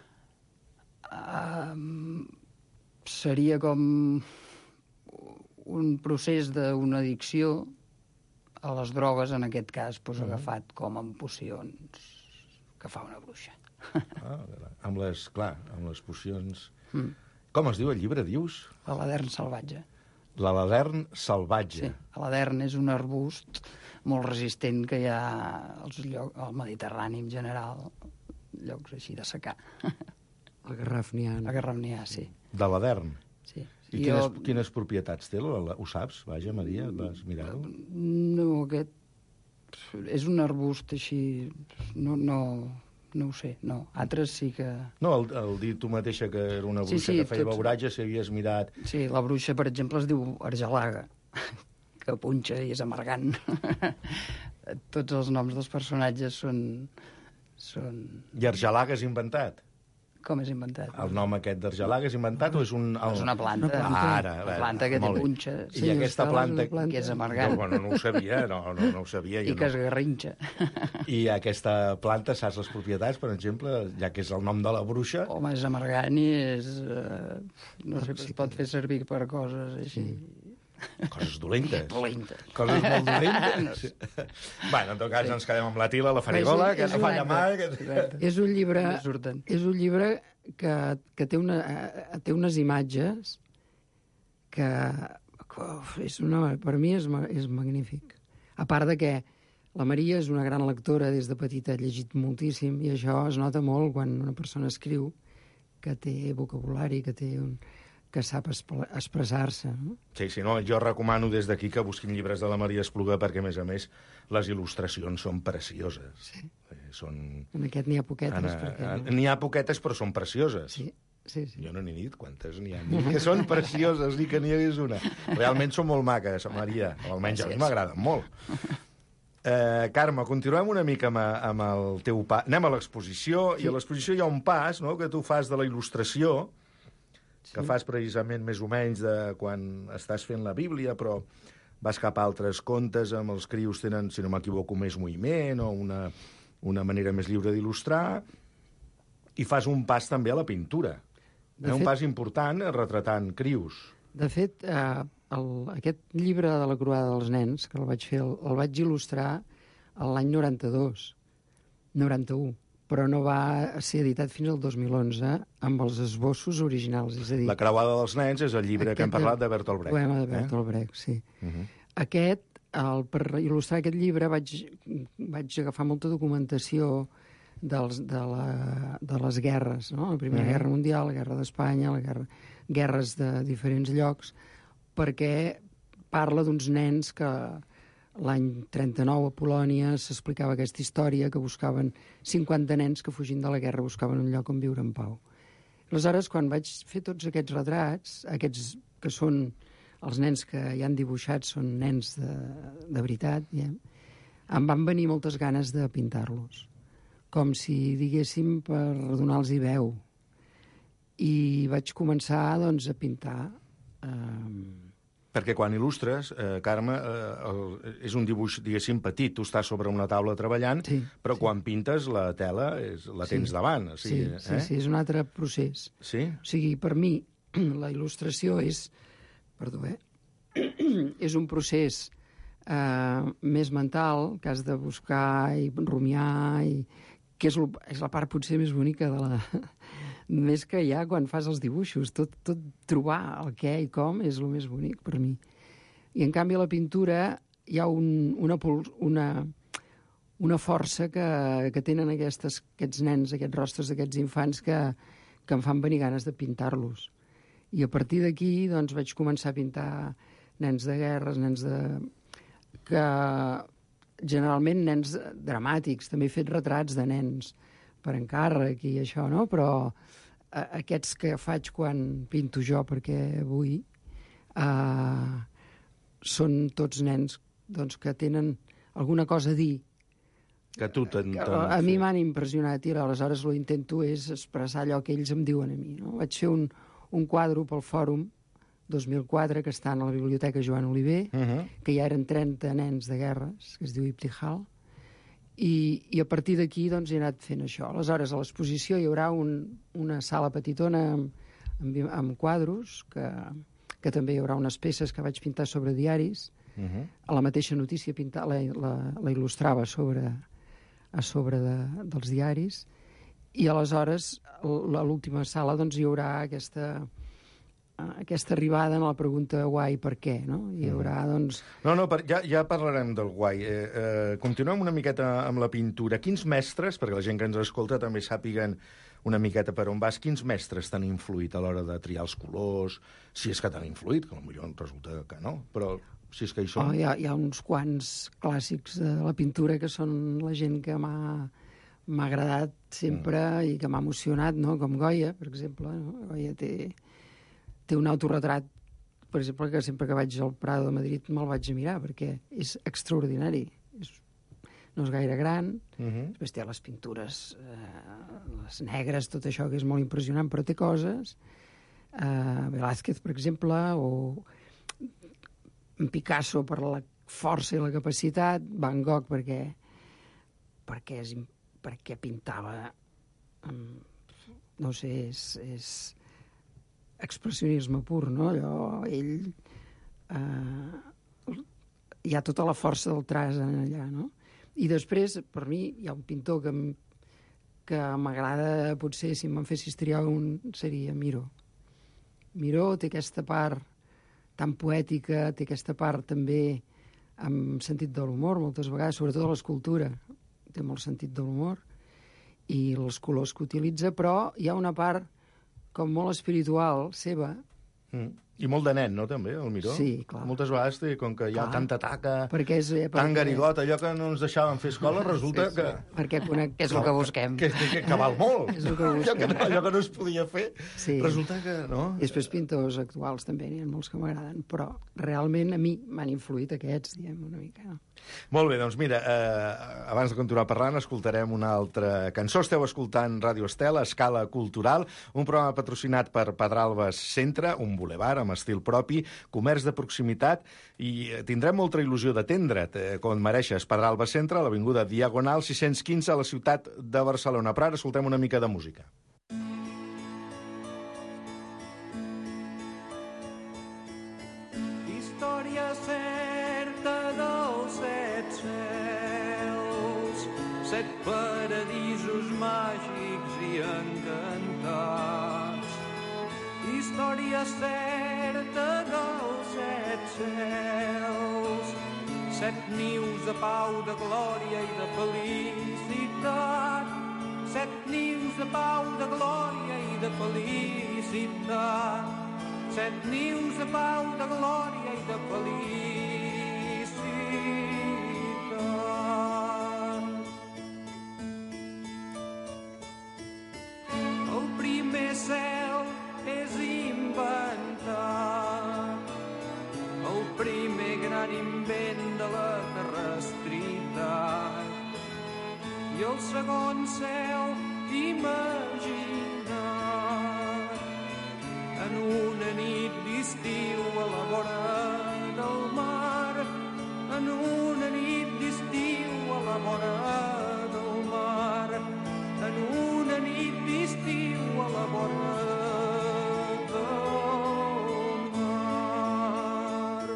amb seria com un procés d'una addicció a les drogues, en aquest cas, doncs, agafat com en pocions que fa una bruixa. Ah, amb les, clar, amb les pocions... Mm. Com es diu el llibre, dius? A l'Adern salvatge. La Ladern salvatge. Sí, a l'Adern és un arbust molt resistent que hi ha als llocs, al Mediterrani en general, llocs així de secà. El Garraf n'hi ha. A Garraf-n'hi-ha, sí. De l'Adern. sí. I quines, jo... quines propietats té? La, la, ho saps? Vaja, Maria, vas mirar-ho? No, aquest... És un arbust així... No, no, no ho sé, no. Altres sí que... No, el, el dir tu mateixa que era una bruixa Sí, sí, que feia tots- beuratge, si havies mirat... Sí, la bruixa, per exemple, es diu Argelaga, que punxa i és amargant. Tots els noms dels personatges són... són... I Argelaga és inventat? Com és inventat? El nom aquest d'Argelaga és inventat o és un... El... És una planta. Ah, ara, Una ara, planta que té molt bé. punxa. I Senyor aquesta Escala, planta... és una planta. Que és amargant. No, bueno, no ho sabia, no, no, no ho sabia. I Jo que no. es garrinxa. I aquesta planta, saps les propietats, per exemple, ja que és el nom de la bruixa? Home, és amargant i és... Eh, no sé, es pot fer servir per coses així... Coses dolentes. Dolentes. Coses molt dolentes. Bueno, en tot cas, ens quedem amb la Tila, la farigola, que és no un- falla mai. Que... Exacte. És un llibre, No surten. és un llibre que, que té, una, eh, té unes imatges que, que uf, és una, per mi és, ma- és magnífic. A part de que la Maria és una gran lectora, des de petita ha llegit moltíssim, i això es nota molt quan una persona escriu, que té vocabulari, que té un, que sap expressar-se. No? Sí, sí, no, jo recomano des d'aquí que busquin llibres de la Maria Espluga perquè, a més a més, les il·lustracions són precioses. Sí. Eh, són... En aquest n'hi ha poquetes. Ana, perquè... N'hi ha poquetes, però són precioses. Sí, sí, sí. Jo no n'he dit quantes n'hi ha, ni que són precioses, ni que n'hi hagués una. Realment són molt maques, Maria, o almenys a mi m'agraden molt. Eh, Carme, continuem una mica amb, amb el teu pas. Anem a l'exposició, sí. I a l'exposició hi ha un pas, no?, que tu fas de la il·lustració, que fas precisament més o menys de quan estàs fent la Bíblia, però vas cap a altres contes, amb els crios tenen, si no m'equivoco, més moviment o una, una manera més lliure d'il·lustrar, i fas un pas també a la pintura. De un fet, pas important retratant crios. De fet, eh, el, aquest llibre de la Croada dels Nens, que el vaig fer, el, el vaig il·lustrar l'any noranta-dos, noranta-u, però no va ser editat fins al dos mil onze amb els esbossos originals. És a dir, La Croada dels Nens és el llibre que hem parlat de Bertolt Brecht. Poema de Bertolt eh? Brecht, sí. Uh -huh. Aquest, el, per il·lustrar aquest llibre, vaig, vaig agafar molta documentació dels, de, la, de les guerres, no? La Primera uh -huh. Guerra Mundial, la Guerra d'Espanya, la guerra, guerres de diferents llocs, perquè parla d'uns nens que l'any trenta-nou a Polònia s'explicava aquesta història, que buscaven cinquanta nens que fugint de la guerra buscaven un lloc on viure en pau. Aleshores, quan vaig fer tots aquests retrats, aquests que són els nens que hi han dibuixats, són nens de, de veritat, ja, em van venir moltes ganes de pintar-los, com si diguéssim per donar-los veu. I vaig començar, doncs, a pintar... Eh, Perquè quan il·lustres, eh, Carme, eh, el, és un dibuix, diguéssim, petit. Tu estàs sobre una taula treballant, sí, però sí. Quan pintes la tela és, la tens sí. davant. O sigui, sí, sí, eh? sí, és un altre procés. Sí? O sigui, per mi, la il·lustració és... Perdó, eh? és un procés eh, més mental, que has de buscar i rumiar, i que és, lo, és la part potser més bonica de la... més que hi ha quan fas els dibuixos. Tot, tot trobar el què i com és el més bonic per mi. I, en canvi, a la pintura hi ha un, una, una, una força que, que tenen aquestes, aquests nens, aquests rostres d'aquests infants que, que em fan venir ganes de pintar-los. I a partir d'aquí doncs, vaig començar a pintar nens de guerres, nens de... que generalment nens dramàtics. També he fet retrats de nens per encàrrec i això, no? Però eh, aquests que faig quan pinto jo perquè vull eh, són tots nens doncs, que tenen alguna cosa a dir. Que tu ten, ten... A mi m'han impressionat i aleshores lo intento és expressar allò que ells em diuen a mi. No? Vaig fer un, un quadre pel Fòrum dos mil quatre, que està a la Biblioteca Joan Oliver, uh -huh. que ja eren trenta nens de guerres, que es diu Ibtihal, i, i a partir d'aquí doncs, he anat fent això. Aleshores, a l'exposició hi haurà un, una sala petitona amb, amb, amb quadros, que, que també hi haurà unes peces que vaig pintar sobre diaris. Uh -huh. A la mateixa notícia pintar, la, la, la il·lustrava sobre, a sobre de, dels diaris, i aleshores a l'última sala doncs, hi haurà aquesta... aquesta arribada en la pregunta guai per què, no? Hi haurà, doncs... No, no, per, ja, ja parlarem del guai. Eh, eh, continuem una miqueta amb la pintura. Quins mestres, perquè la gent que ens escolta també sàpiguen una miqueta per on vas, quins mestres t'han influït a l'hora de triar els colors? Si és que t'han influït, que potser resulta que no, però si és que hi són... Oh, hi, ha, hi ha uns quants clàssics de la pintura que són la gent que m'ha m'ha agradat sempre mm. i que m'ha emocionat, no? Com Goya, per exemple. No? Goya té... té un autorretrat, per exemple, que sempre que vaig al Prado de Madrid me'l vaig a mirar, perquè és extraordinari. És, no és gaire gran, uh -huh. Després té les pintures, eh, les negres, tot això, que és molt impressionant, però té coses. Eh, Velázquez, per exemple, o Picasso per la força i la capacitat, Van Gogh perquè, perquè, és, perquè pintava, no sé, és... és expressionisme pur, no? Allò, ell... Eh, hi ha tota la força del traç en allà, no? I després, per mi, hi ha un pintor que, que m'agrada, potser, si me'n fessis triar un, seria Miró. Miró té aquesta part tan poètica, té aquesta part també amb sentit de l'humor, moltes vegades, sobretot a l'escultura, té molt sentit de l'humor, i els colors que utilitza, però hi ha una part com molt espiritual seva, Mm. I molt de nen, no, també, el Miró? Sí, clar. Moltes vegades, té, com que hi ha Clar. tanta taca, Perquè és, eh, tan perquè- garigot, allò que no ens deixaven fer escola, resulta que... Perquè conec que és el que busquem. Que, que, que val molt. És el que allò, que busquem. no, allò que no es podia fer, Sí. resulta que... no. I després pintors actuals també, n'hi ha molts que m'agraden, però realment a mi m'han influït aquests, diguem, una mica. No? Molt bé, doncs mira, eh, abans de continuar parlant, escoltarem una altra cançó. Esteu escoltant Ràdio Estel, Escala Cultural, un programa patrocinat per Pedralbes Centre, un bulevard amb estil propi, comerç de proximitat, i tindrem molta il·lusió d'atendre't, eh, com et mereixes. Pedralbes Centre, a l'avinguda Diagonal sis-cents quinze, a la ciutat de Barcelona. Però ara escoltem una mica de música. Història certa dels set cels, set paradisos màgics i encantats. Història certa dels set cels, set nius de pau, de glòria i de felicitat. Set nius de pau, de glòria i de felicitat. Set nius de pau, de glòria i de felicitat. El primer cel és inventat, el primer gran invent de la terrestritat. I el segon cel imaginat en una nit d'estiu a la vora del mar, en una nit d'estiu a la vora del mar, en una nit d'estiu a la vora del mar.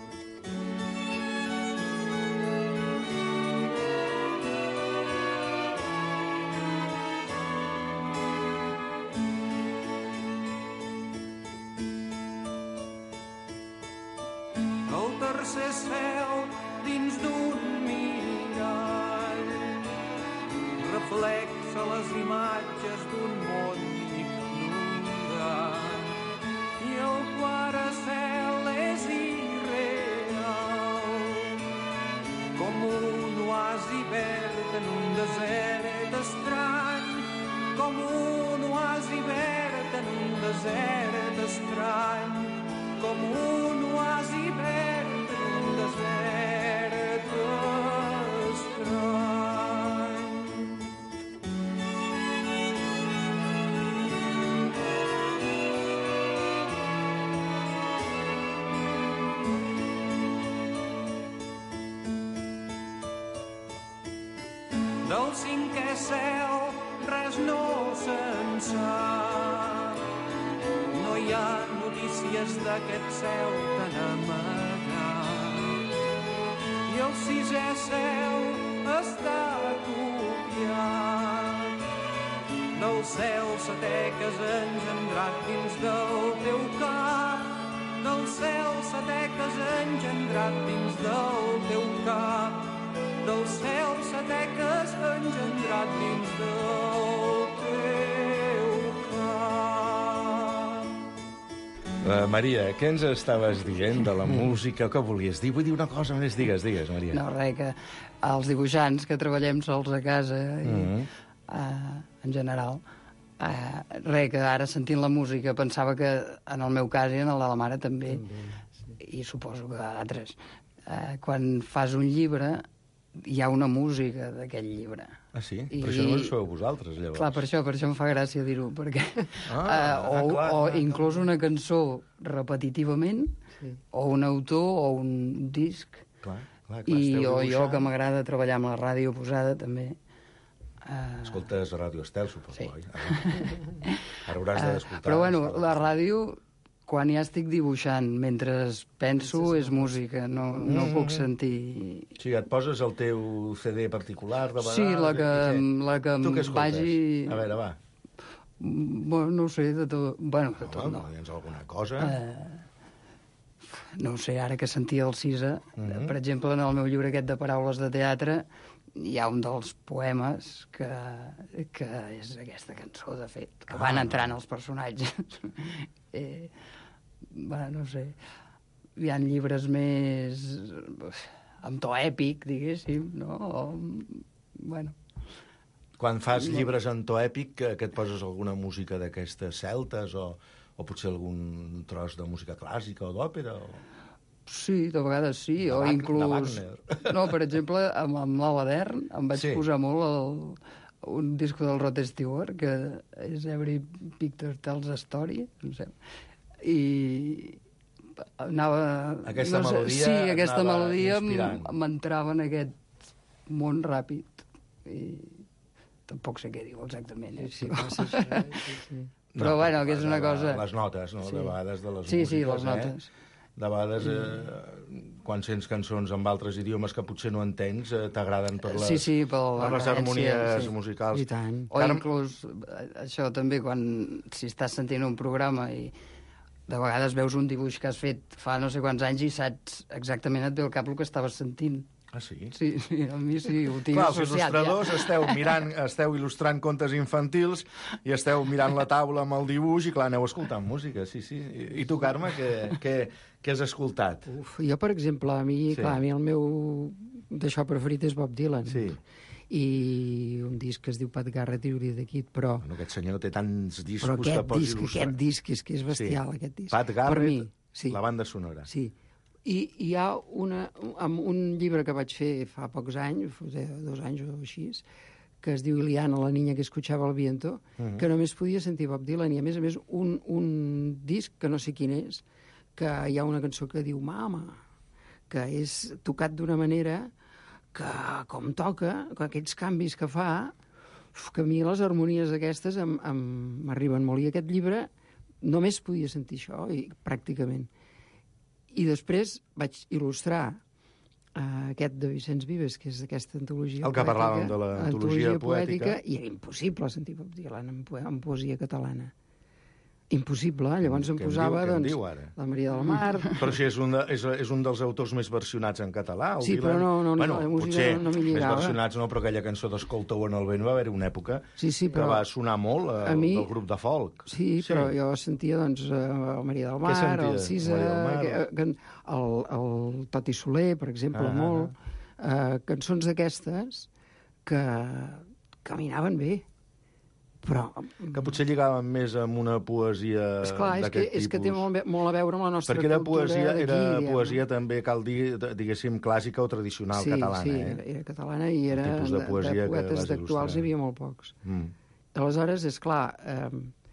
El tercer cel dins d'un mirall reflexa les imatges d'un món ignorant. I el quart cel és irreal, com un oasi verd en un desert estrany, com un oasi verd en un desert estrany, com un oasi verd en un desert estrany. Del cinquè cel res no se'n sap. No hi ha notícies d'aquest cel tan amagat. I el sisè cel està copiat del cel setè que has engendrat dins del teu cap, del cel setè que has engendrat dins del teu cap, del cel setè que has engendrat dins del teu cap. Uh, Maria, què ens estaves dient de la música? Què volies dir? Vull dir una cosa més. Digues, digues, Maria. No, res, que els dibuixants que treballem sols a casa, i, Mhm. uh, en general, uh, res, que ara sentint la música pensava que en el meu cas i en el de la mare també, i suposo que altres, uh, quan fas un llibre hi ha una música d'aquell llibre. Ah, sí? I- Però això no ho sabeu vosaltres, llavors. Clar, per això, per això em fa gràcia dir-ho, perquè... Ah, uh, o, ah, clar, o clar, inclús una cançó repetitivament, Sí. o un autor, o un disc, Clar, clar, clar, i esteu o jo, dibuixant. que m'agrada treballar amb la ràdio posada, també. Uh, Escoltes Ràdio Estel, suposo, Sí. oi? Ara, ara hauràs d'escoltar. però bueno, Estel. la ràdio, quan ja estic dibuixant, mentre penso, és música, no, no Mm. puc sentir... O sigui, et poses el teu C D particular de vegades? Sí, la i que, què? la que Tu què em escoltes? vagi... A veure, va. Bueno, no ho sé, de tot... Bueno, de tot Home, no. tens alguna cosa? Eh, no ho sé, ara que sentia el Cisa, Mhm. per exemple, en el meu llibre aquest de paraules de teatre, hi ha un dels poemes que, que és aquesta cançó, de fet, que van Ah. entrant els personatges. eh, bueno, no sé, hi ha llibres més amb to èpic, diguéssim, no? O, bueno... Quan fas llibres en to èpic, que, que et poses alguna música d'aquestes celtes o, o potser algun tros de música clàssica o d'òpera? O... Sí, de vegades sí, de o Wagner, inclús... No, per exemple, amb, amb l'Aladern em vaig sí. posar molt el, un disco del Rod Stewart, que és Every Picture Tells a Story, em sembla. I anava... Aquesta no sé, melodia sí, aquesta anava melodia inspirant. m'entrava en aquest món ràpid. I tampoc sé què diu exactament. Eh? Sí, sí, sí, sí, sí. Però, no, bueno, que és una cosa... Les notes, no? Sí. De vegades de les sí, músiques, sí, les notes. Eh? De vegades, eh, quan sents cançons amb altres idiomes que potser no entens, eh, t'agraden per les, sí, sí, per, per les harmonies sí. musicals. I tant. O Carme... inclús, això també, quan si estàs sentint un programa i de vegades veus un dibuix que has fet fa no sé quants anys i saps exactament, et ve al cap el que estaves sentint. Ah, sí? Sí, sí, a mi sí, ho tinc Clar, els associat. il·lustradors Ja. esteu mirant, esteu il·lustrant contes infantils i esteu mirant la taula amb el dibuix i, clar, aneu escoltant música, sí, sí. I, i tu, Carme, què, què, què has escoltat? Uf, jo, per exemple, a mi, Sí. clar, a mi el meu d'això preferit és Bob Dylan. Sí. I un disc que es diu Pat Garrett i Uriah the Kid, però... Bueno, aquest senyor té tants discos Però que aquest pots disc, il·lustrar. aquest disc és que és bestial, Sí. aquest disc. Pat Garrett, per mi, sí. la banda sonora. Sí. I hi ha una, amb un llibre que vaig fer fa pocs anys, fa dos anys o així, que es diu Iliana, la niña que escuchava el viento, uh -huh. que només podia sentir Bob Dylan, i a més a més un, un disc, que no sé quin és, que hi ha una cançó que diu Mama, que és tocat d'una manera que, com toca, que aquests canvis que fa, uf, que a mi les harmonies aquestes m'arriben molt. I aquest llibre només podia sentir això, i pràcticament. I després vaig il·lustrar uh, aquest de Vicenç Vives, que és aquesta antologia El que poètica, parlàvem de l'antologia poètica. I era impossible sentir Bob Dylan en, po en poesia catalana. Impossible. Llavors em Què em posava, diu, què em doncs, diu, ara? la Maria del Mar... Però si és un, de, és, és un dels autors més versionats en català, el Sí, Dylan. però no, no, bueno, la música potser no, no m'hi més lligava. versionats no, però aquella cançó d'Escolta-ho en el vent va haver una època Sí, sí, però... que va sonar molt eh, a mi... del grup de folk. Sí, sí, però jo sentia, doncs, eh, el Maria del Mar, sentia? el Cisa, Maria del Mar? que, que, el, el Toti Soler, per exemple, Ah, molt. Eh, cançons d'aquestes que caminaven bé, però... Que potser lligaven més amb una poesia Esclar, és que, d'aquest és que té tipus. molt, molt a veure amb la nostra Perquè era cultura poesia, d'aquí, era diguem-ne. poesia també, cal dir, diguéssim, clàssica o tradicional sí, catalana. Sí, eh? era, era catalana i era tipus de de, poesia de que poetes vas d'actuals il·lustrar. hi havia molt pocs. Mm. Aleshores, és clar, eh,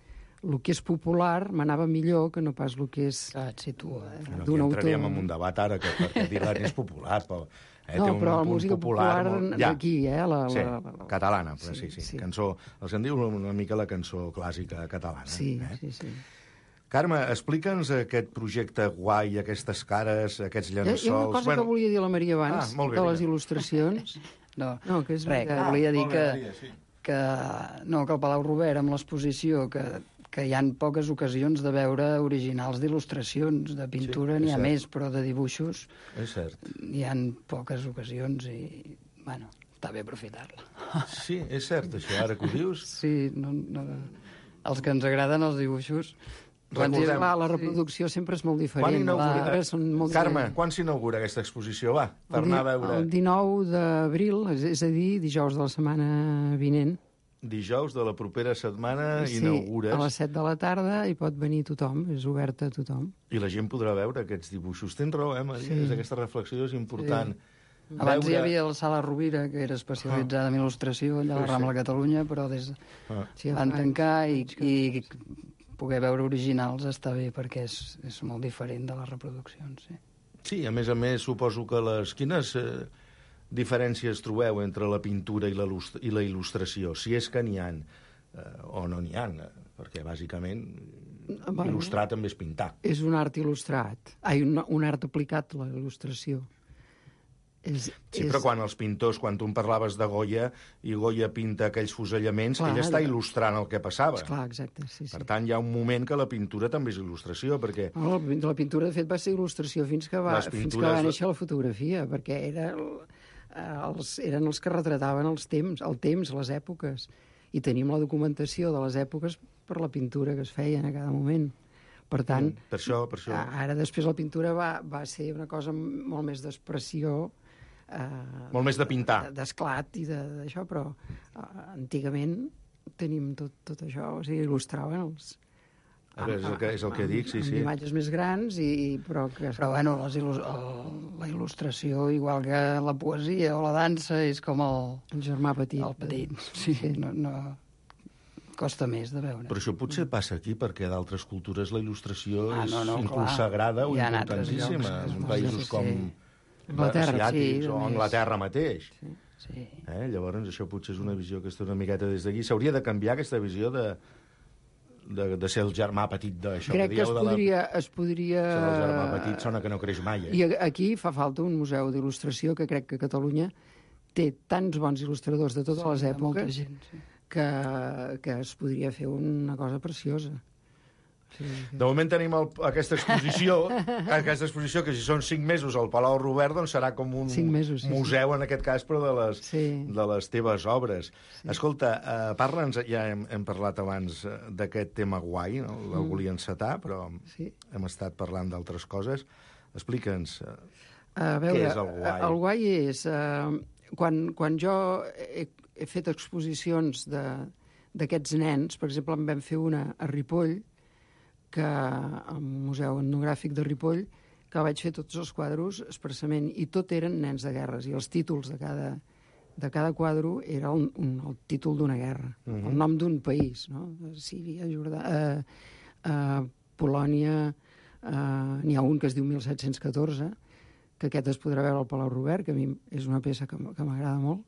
el que és popular m'anava millor que no pas el que és Clar, et situa. Eh? No, d'un aquí autor. entraríem en un debat ara, que perquè Dylan és popular, però... Eh, No, té un però la punt música popular, molt- d'aquí, eh? La, Sí, la, la, la... catalana, però sí, Sí, sí. sí. Cançó, els en diu una mica la cançó clàssica catalana. Sí, eh? sí, sí. Carme, explica'ns aquest projecte guai, aquestes cares, aquests Hi ha, llençols... hi ha una cosa bueno, que volia dir a la Maria abans, Ah, molt bé, de les vinga. il·lustracions. No, No, que és res, veritat. volia dir molt bé, que, Maria, sí. que, no, que el Palau Robert, amb l'exposició, que, que hi han poques ocasions de veure originals d'il·lustracions, de pintura Sí, n'hi és ha cert. més, però de dibuixos És cert. hi han poques ocasions i, bueno, està bé aprofitar-la. Sí, és cert, això, ara que ho dius. Sí, no, no, els que ens agraden els dibuixos... Quan Recordem. sí, Clar, la reproducció sempre és molt Quan diferent. inaugura... Ara són molt Carme, diferents. quan s'inaugura aquesta exposició? Va, per El anar a di- veure El dinou d'abril, és, és a dir, dijous de la setmana vinent. dijous de la propera setmana, Sí, inaugures, a les set de la tarda hi pot venir tothom, és oberta a tothom. i la gent podrà veure aquests dibuixos. Tens raó, eh, Maria? Sí. Aquesta reflexió és important. Sí. Abans hi havia la Sala Rovira, que era especialitzada en il·lustració, allà a la Sí, sí. Rambla Catalunya, però des Ah. Sí, van fa tancar i, anys que- i poder veure originals està bé, perquè és, és molt diferent de les reproduccions. Sí. Sí, a més a més, suposo que les... Quines eh, diferències trobeu entre la pintura i la, lust- i la il·lustració? Si és que n'hi ha, eh, o no n'hi ha, eh, perquè bàsicament Bueno. il·lustrar també és pintar. És un art il·lustrat. Ai, un, un art aplicat, la il·lustració. És, Sí, és... però quan els pintors, quan tu em parlaves de Goya, i Goya pinta aquells fusellaments, Clar, ell està de- il·lustrant el que passava. Esclar, exacte, sí, sí. Per tant, hi ha un moment que la pintura també és il·lustració, perquè... No, la, la pintura, de fet, va ser il·lustració fins que va, Les fins que pintures- va néixer la fotografia, perquè era el, eh, els, eren els que retrataven els temps, el temps, les èpoques. I tenim la documentació de les èpoques per la pintura que es feien a cada moment. Per tant, mm, per això, per això. ara després la pintura va, va ser una cosa molt més d'expressió, eh, molt més de pintar. D'esclat i d'això, però eh, antigament tenim tot, tot això, o sigui, il·lustraven els... A veure, és el que, és el que dic, sí, sí. Amb imatges més grans, i, però, que, però bueno, les il·lus el, la il·lustració, igual que la poesia o la dansa, és com el... El germà petit. El petit, sí, sí, no, no... costa més de veure. Però això potser passa aquí, perquè a d'altres cultures la il·lustració ah, és no, no, inclús clar. sagrada o Hi importantíssima, en països sí, com sí. Anglaterra, asiàtics sí, o Anglaterra mateix. Sí, sí. Eh? Llavors, això potser és una visió que està una miqueta des d'aquí. S'hauria de canviar aquesta visió de... De, de ser el germà petit d'això. Crec que es podria... Es podria... Ser el germà petit sona que no creix mai. Eh? I aquí fa falta un museu d'il·lustració que crec que Catalunya té tants bons il·lustradors de totes sí, les èpoques gent, sí. que, que es podria fer una cosa preciosa. Sí, sí. De moment tenim el, aquesta exposició, aquesta exposició que si són cinc mesos al Palau Robert, doncs serà com un mesos, sí, museu, sí. en aquest cas, però de les, sí. de les teves obres. Sí. Escolta, uh, parla'ns, ja hem, hem parlat abans uh, d'aquest tema guai, no? El mm. volia encetar, però sí. hem estat parlant d'altres coses. Explica'ns uh, a veure, què és el guai. El guai és... Uh, quan, quan jo he, he fet exposicions d'aquests nens, per exemple, en vam fer una a Ripoll, que al Museu Etnogràfic de Ripoll, que vaig fer tots els quadros expressament, i tot eren nens de guerres, i els títols de cada, de cada quadre era un, un, el títol d'una guerra, uh -huh. el nom d'un país, no? Síria, Jordà, eh, eh, Polònia, eh, n'hi ha un que es diu mil set-cents catorze, que aquest es podrà veure al Palau Robert, que a mi és una peça que, que m'agrada molt,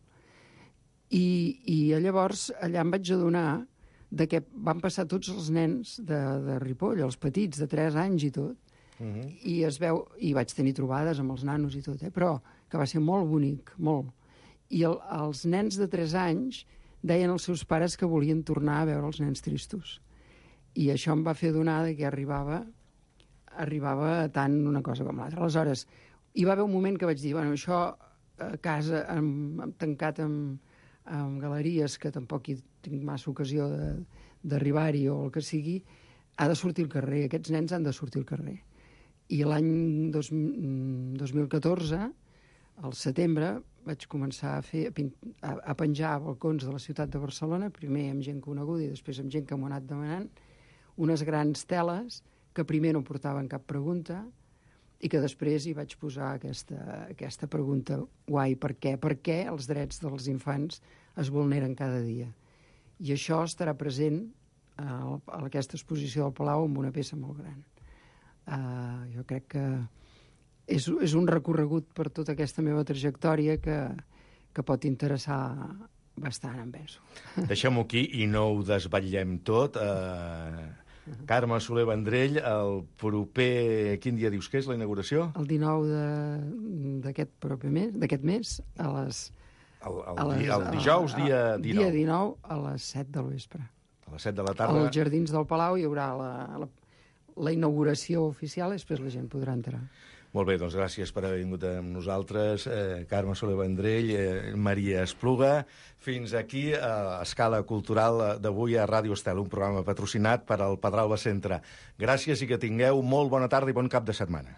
i, i llavors allà em vaig adonar de que van passar tots els nens de, de Ripoll, els petits, de tres anys i tot, uh -huh. i es veu, i vaig tenir trobades amb els nanos i tot, eh? Però que va ser molt bonic, molt. I el, els nens de tres anys deien als seus pares que volien tornar a veure els nens tristos. I això em va fer adonar que arribava, arribava tant una cosa com l'altra. Aleshores, hi va haver un moment que vaig dir, bueno, això a casa, amb, amb, tancat amb, amb galeries, que tampoc hi tinc massa ocasió d'arribar-hi o el que sigui, ha de sortir al carrer. Aquests nens han de sortir al carrer. I l'any dos, dos mil catorze, al setembre, vaig començar a, fer, a, a penjar balcons de la ciutat de Barcelona, primer amb gent coneguda i després amb gent que m'ho ha anat demanant, unes grans teles que primer no portaven cap pregunta i que després hi vaig posar aquesta, aquesta pregunta guai, per què? Per què els drets dels infants es vulneren cada dia? I això estarà present a, a aquesta exposició del Palau amb una peça molt gran. Uh, jo crec que és, és un recorregut per tota aquesta meva trajectòria que, que pot interessar bastant, em penso. Deixem-ho aquí i no ho desvetllem tot. Uh, Carme Soler Vendrell, el proper... Quin dia dius que és la inauguració? El dinou d'aquest proper mes, d'aquest mes, a les... El, el, a les, el dijous, dia dinou. Dia dinou, a les set del vespre. A les set de la tarda. Als Jardins del Palau hi haurà la, la, la inauguració oficial i després la gent podrà entrar. Molt bé, doncs gràcies per haver vingut amb nosaltres. Eh, Carme Soler Vendrell, eh, Maria Espluga. Fins aquí, a eh, Escala Cultural d'avui a Ràdio Estel, un programa patrocinat per al Pedralba Centre. Gràcies i que tingueu molt bona tarda i bon cap de setmana.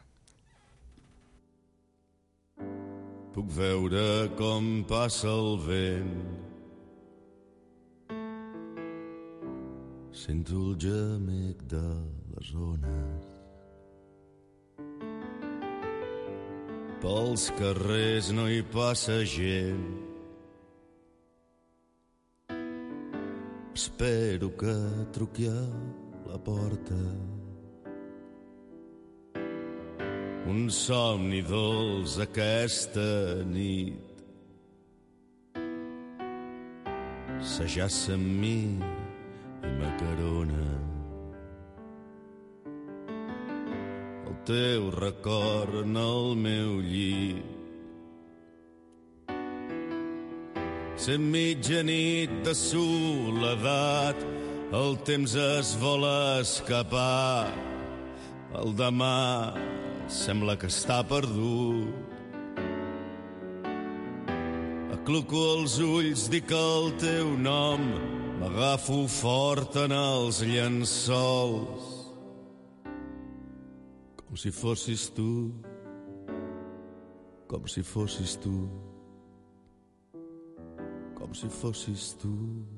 Puc veure com passa el vent, sento el gemec de les ones, pels carrers no hi passa gent, espero que truqui a la porta. Un somni dolç aquesta nit s'ajaça amb mi i m'acarona. El teu record en el meu llit, sent mitja nit de soledat, el temps es vol escapar, el demà sembla que està perdut. Acluco els ulls, dic el teu nom, m'agafo fort en els llençols com si fossis tu, com si fossis tu, com si fossis tu.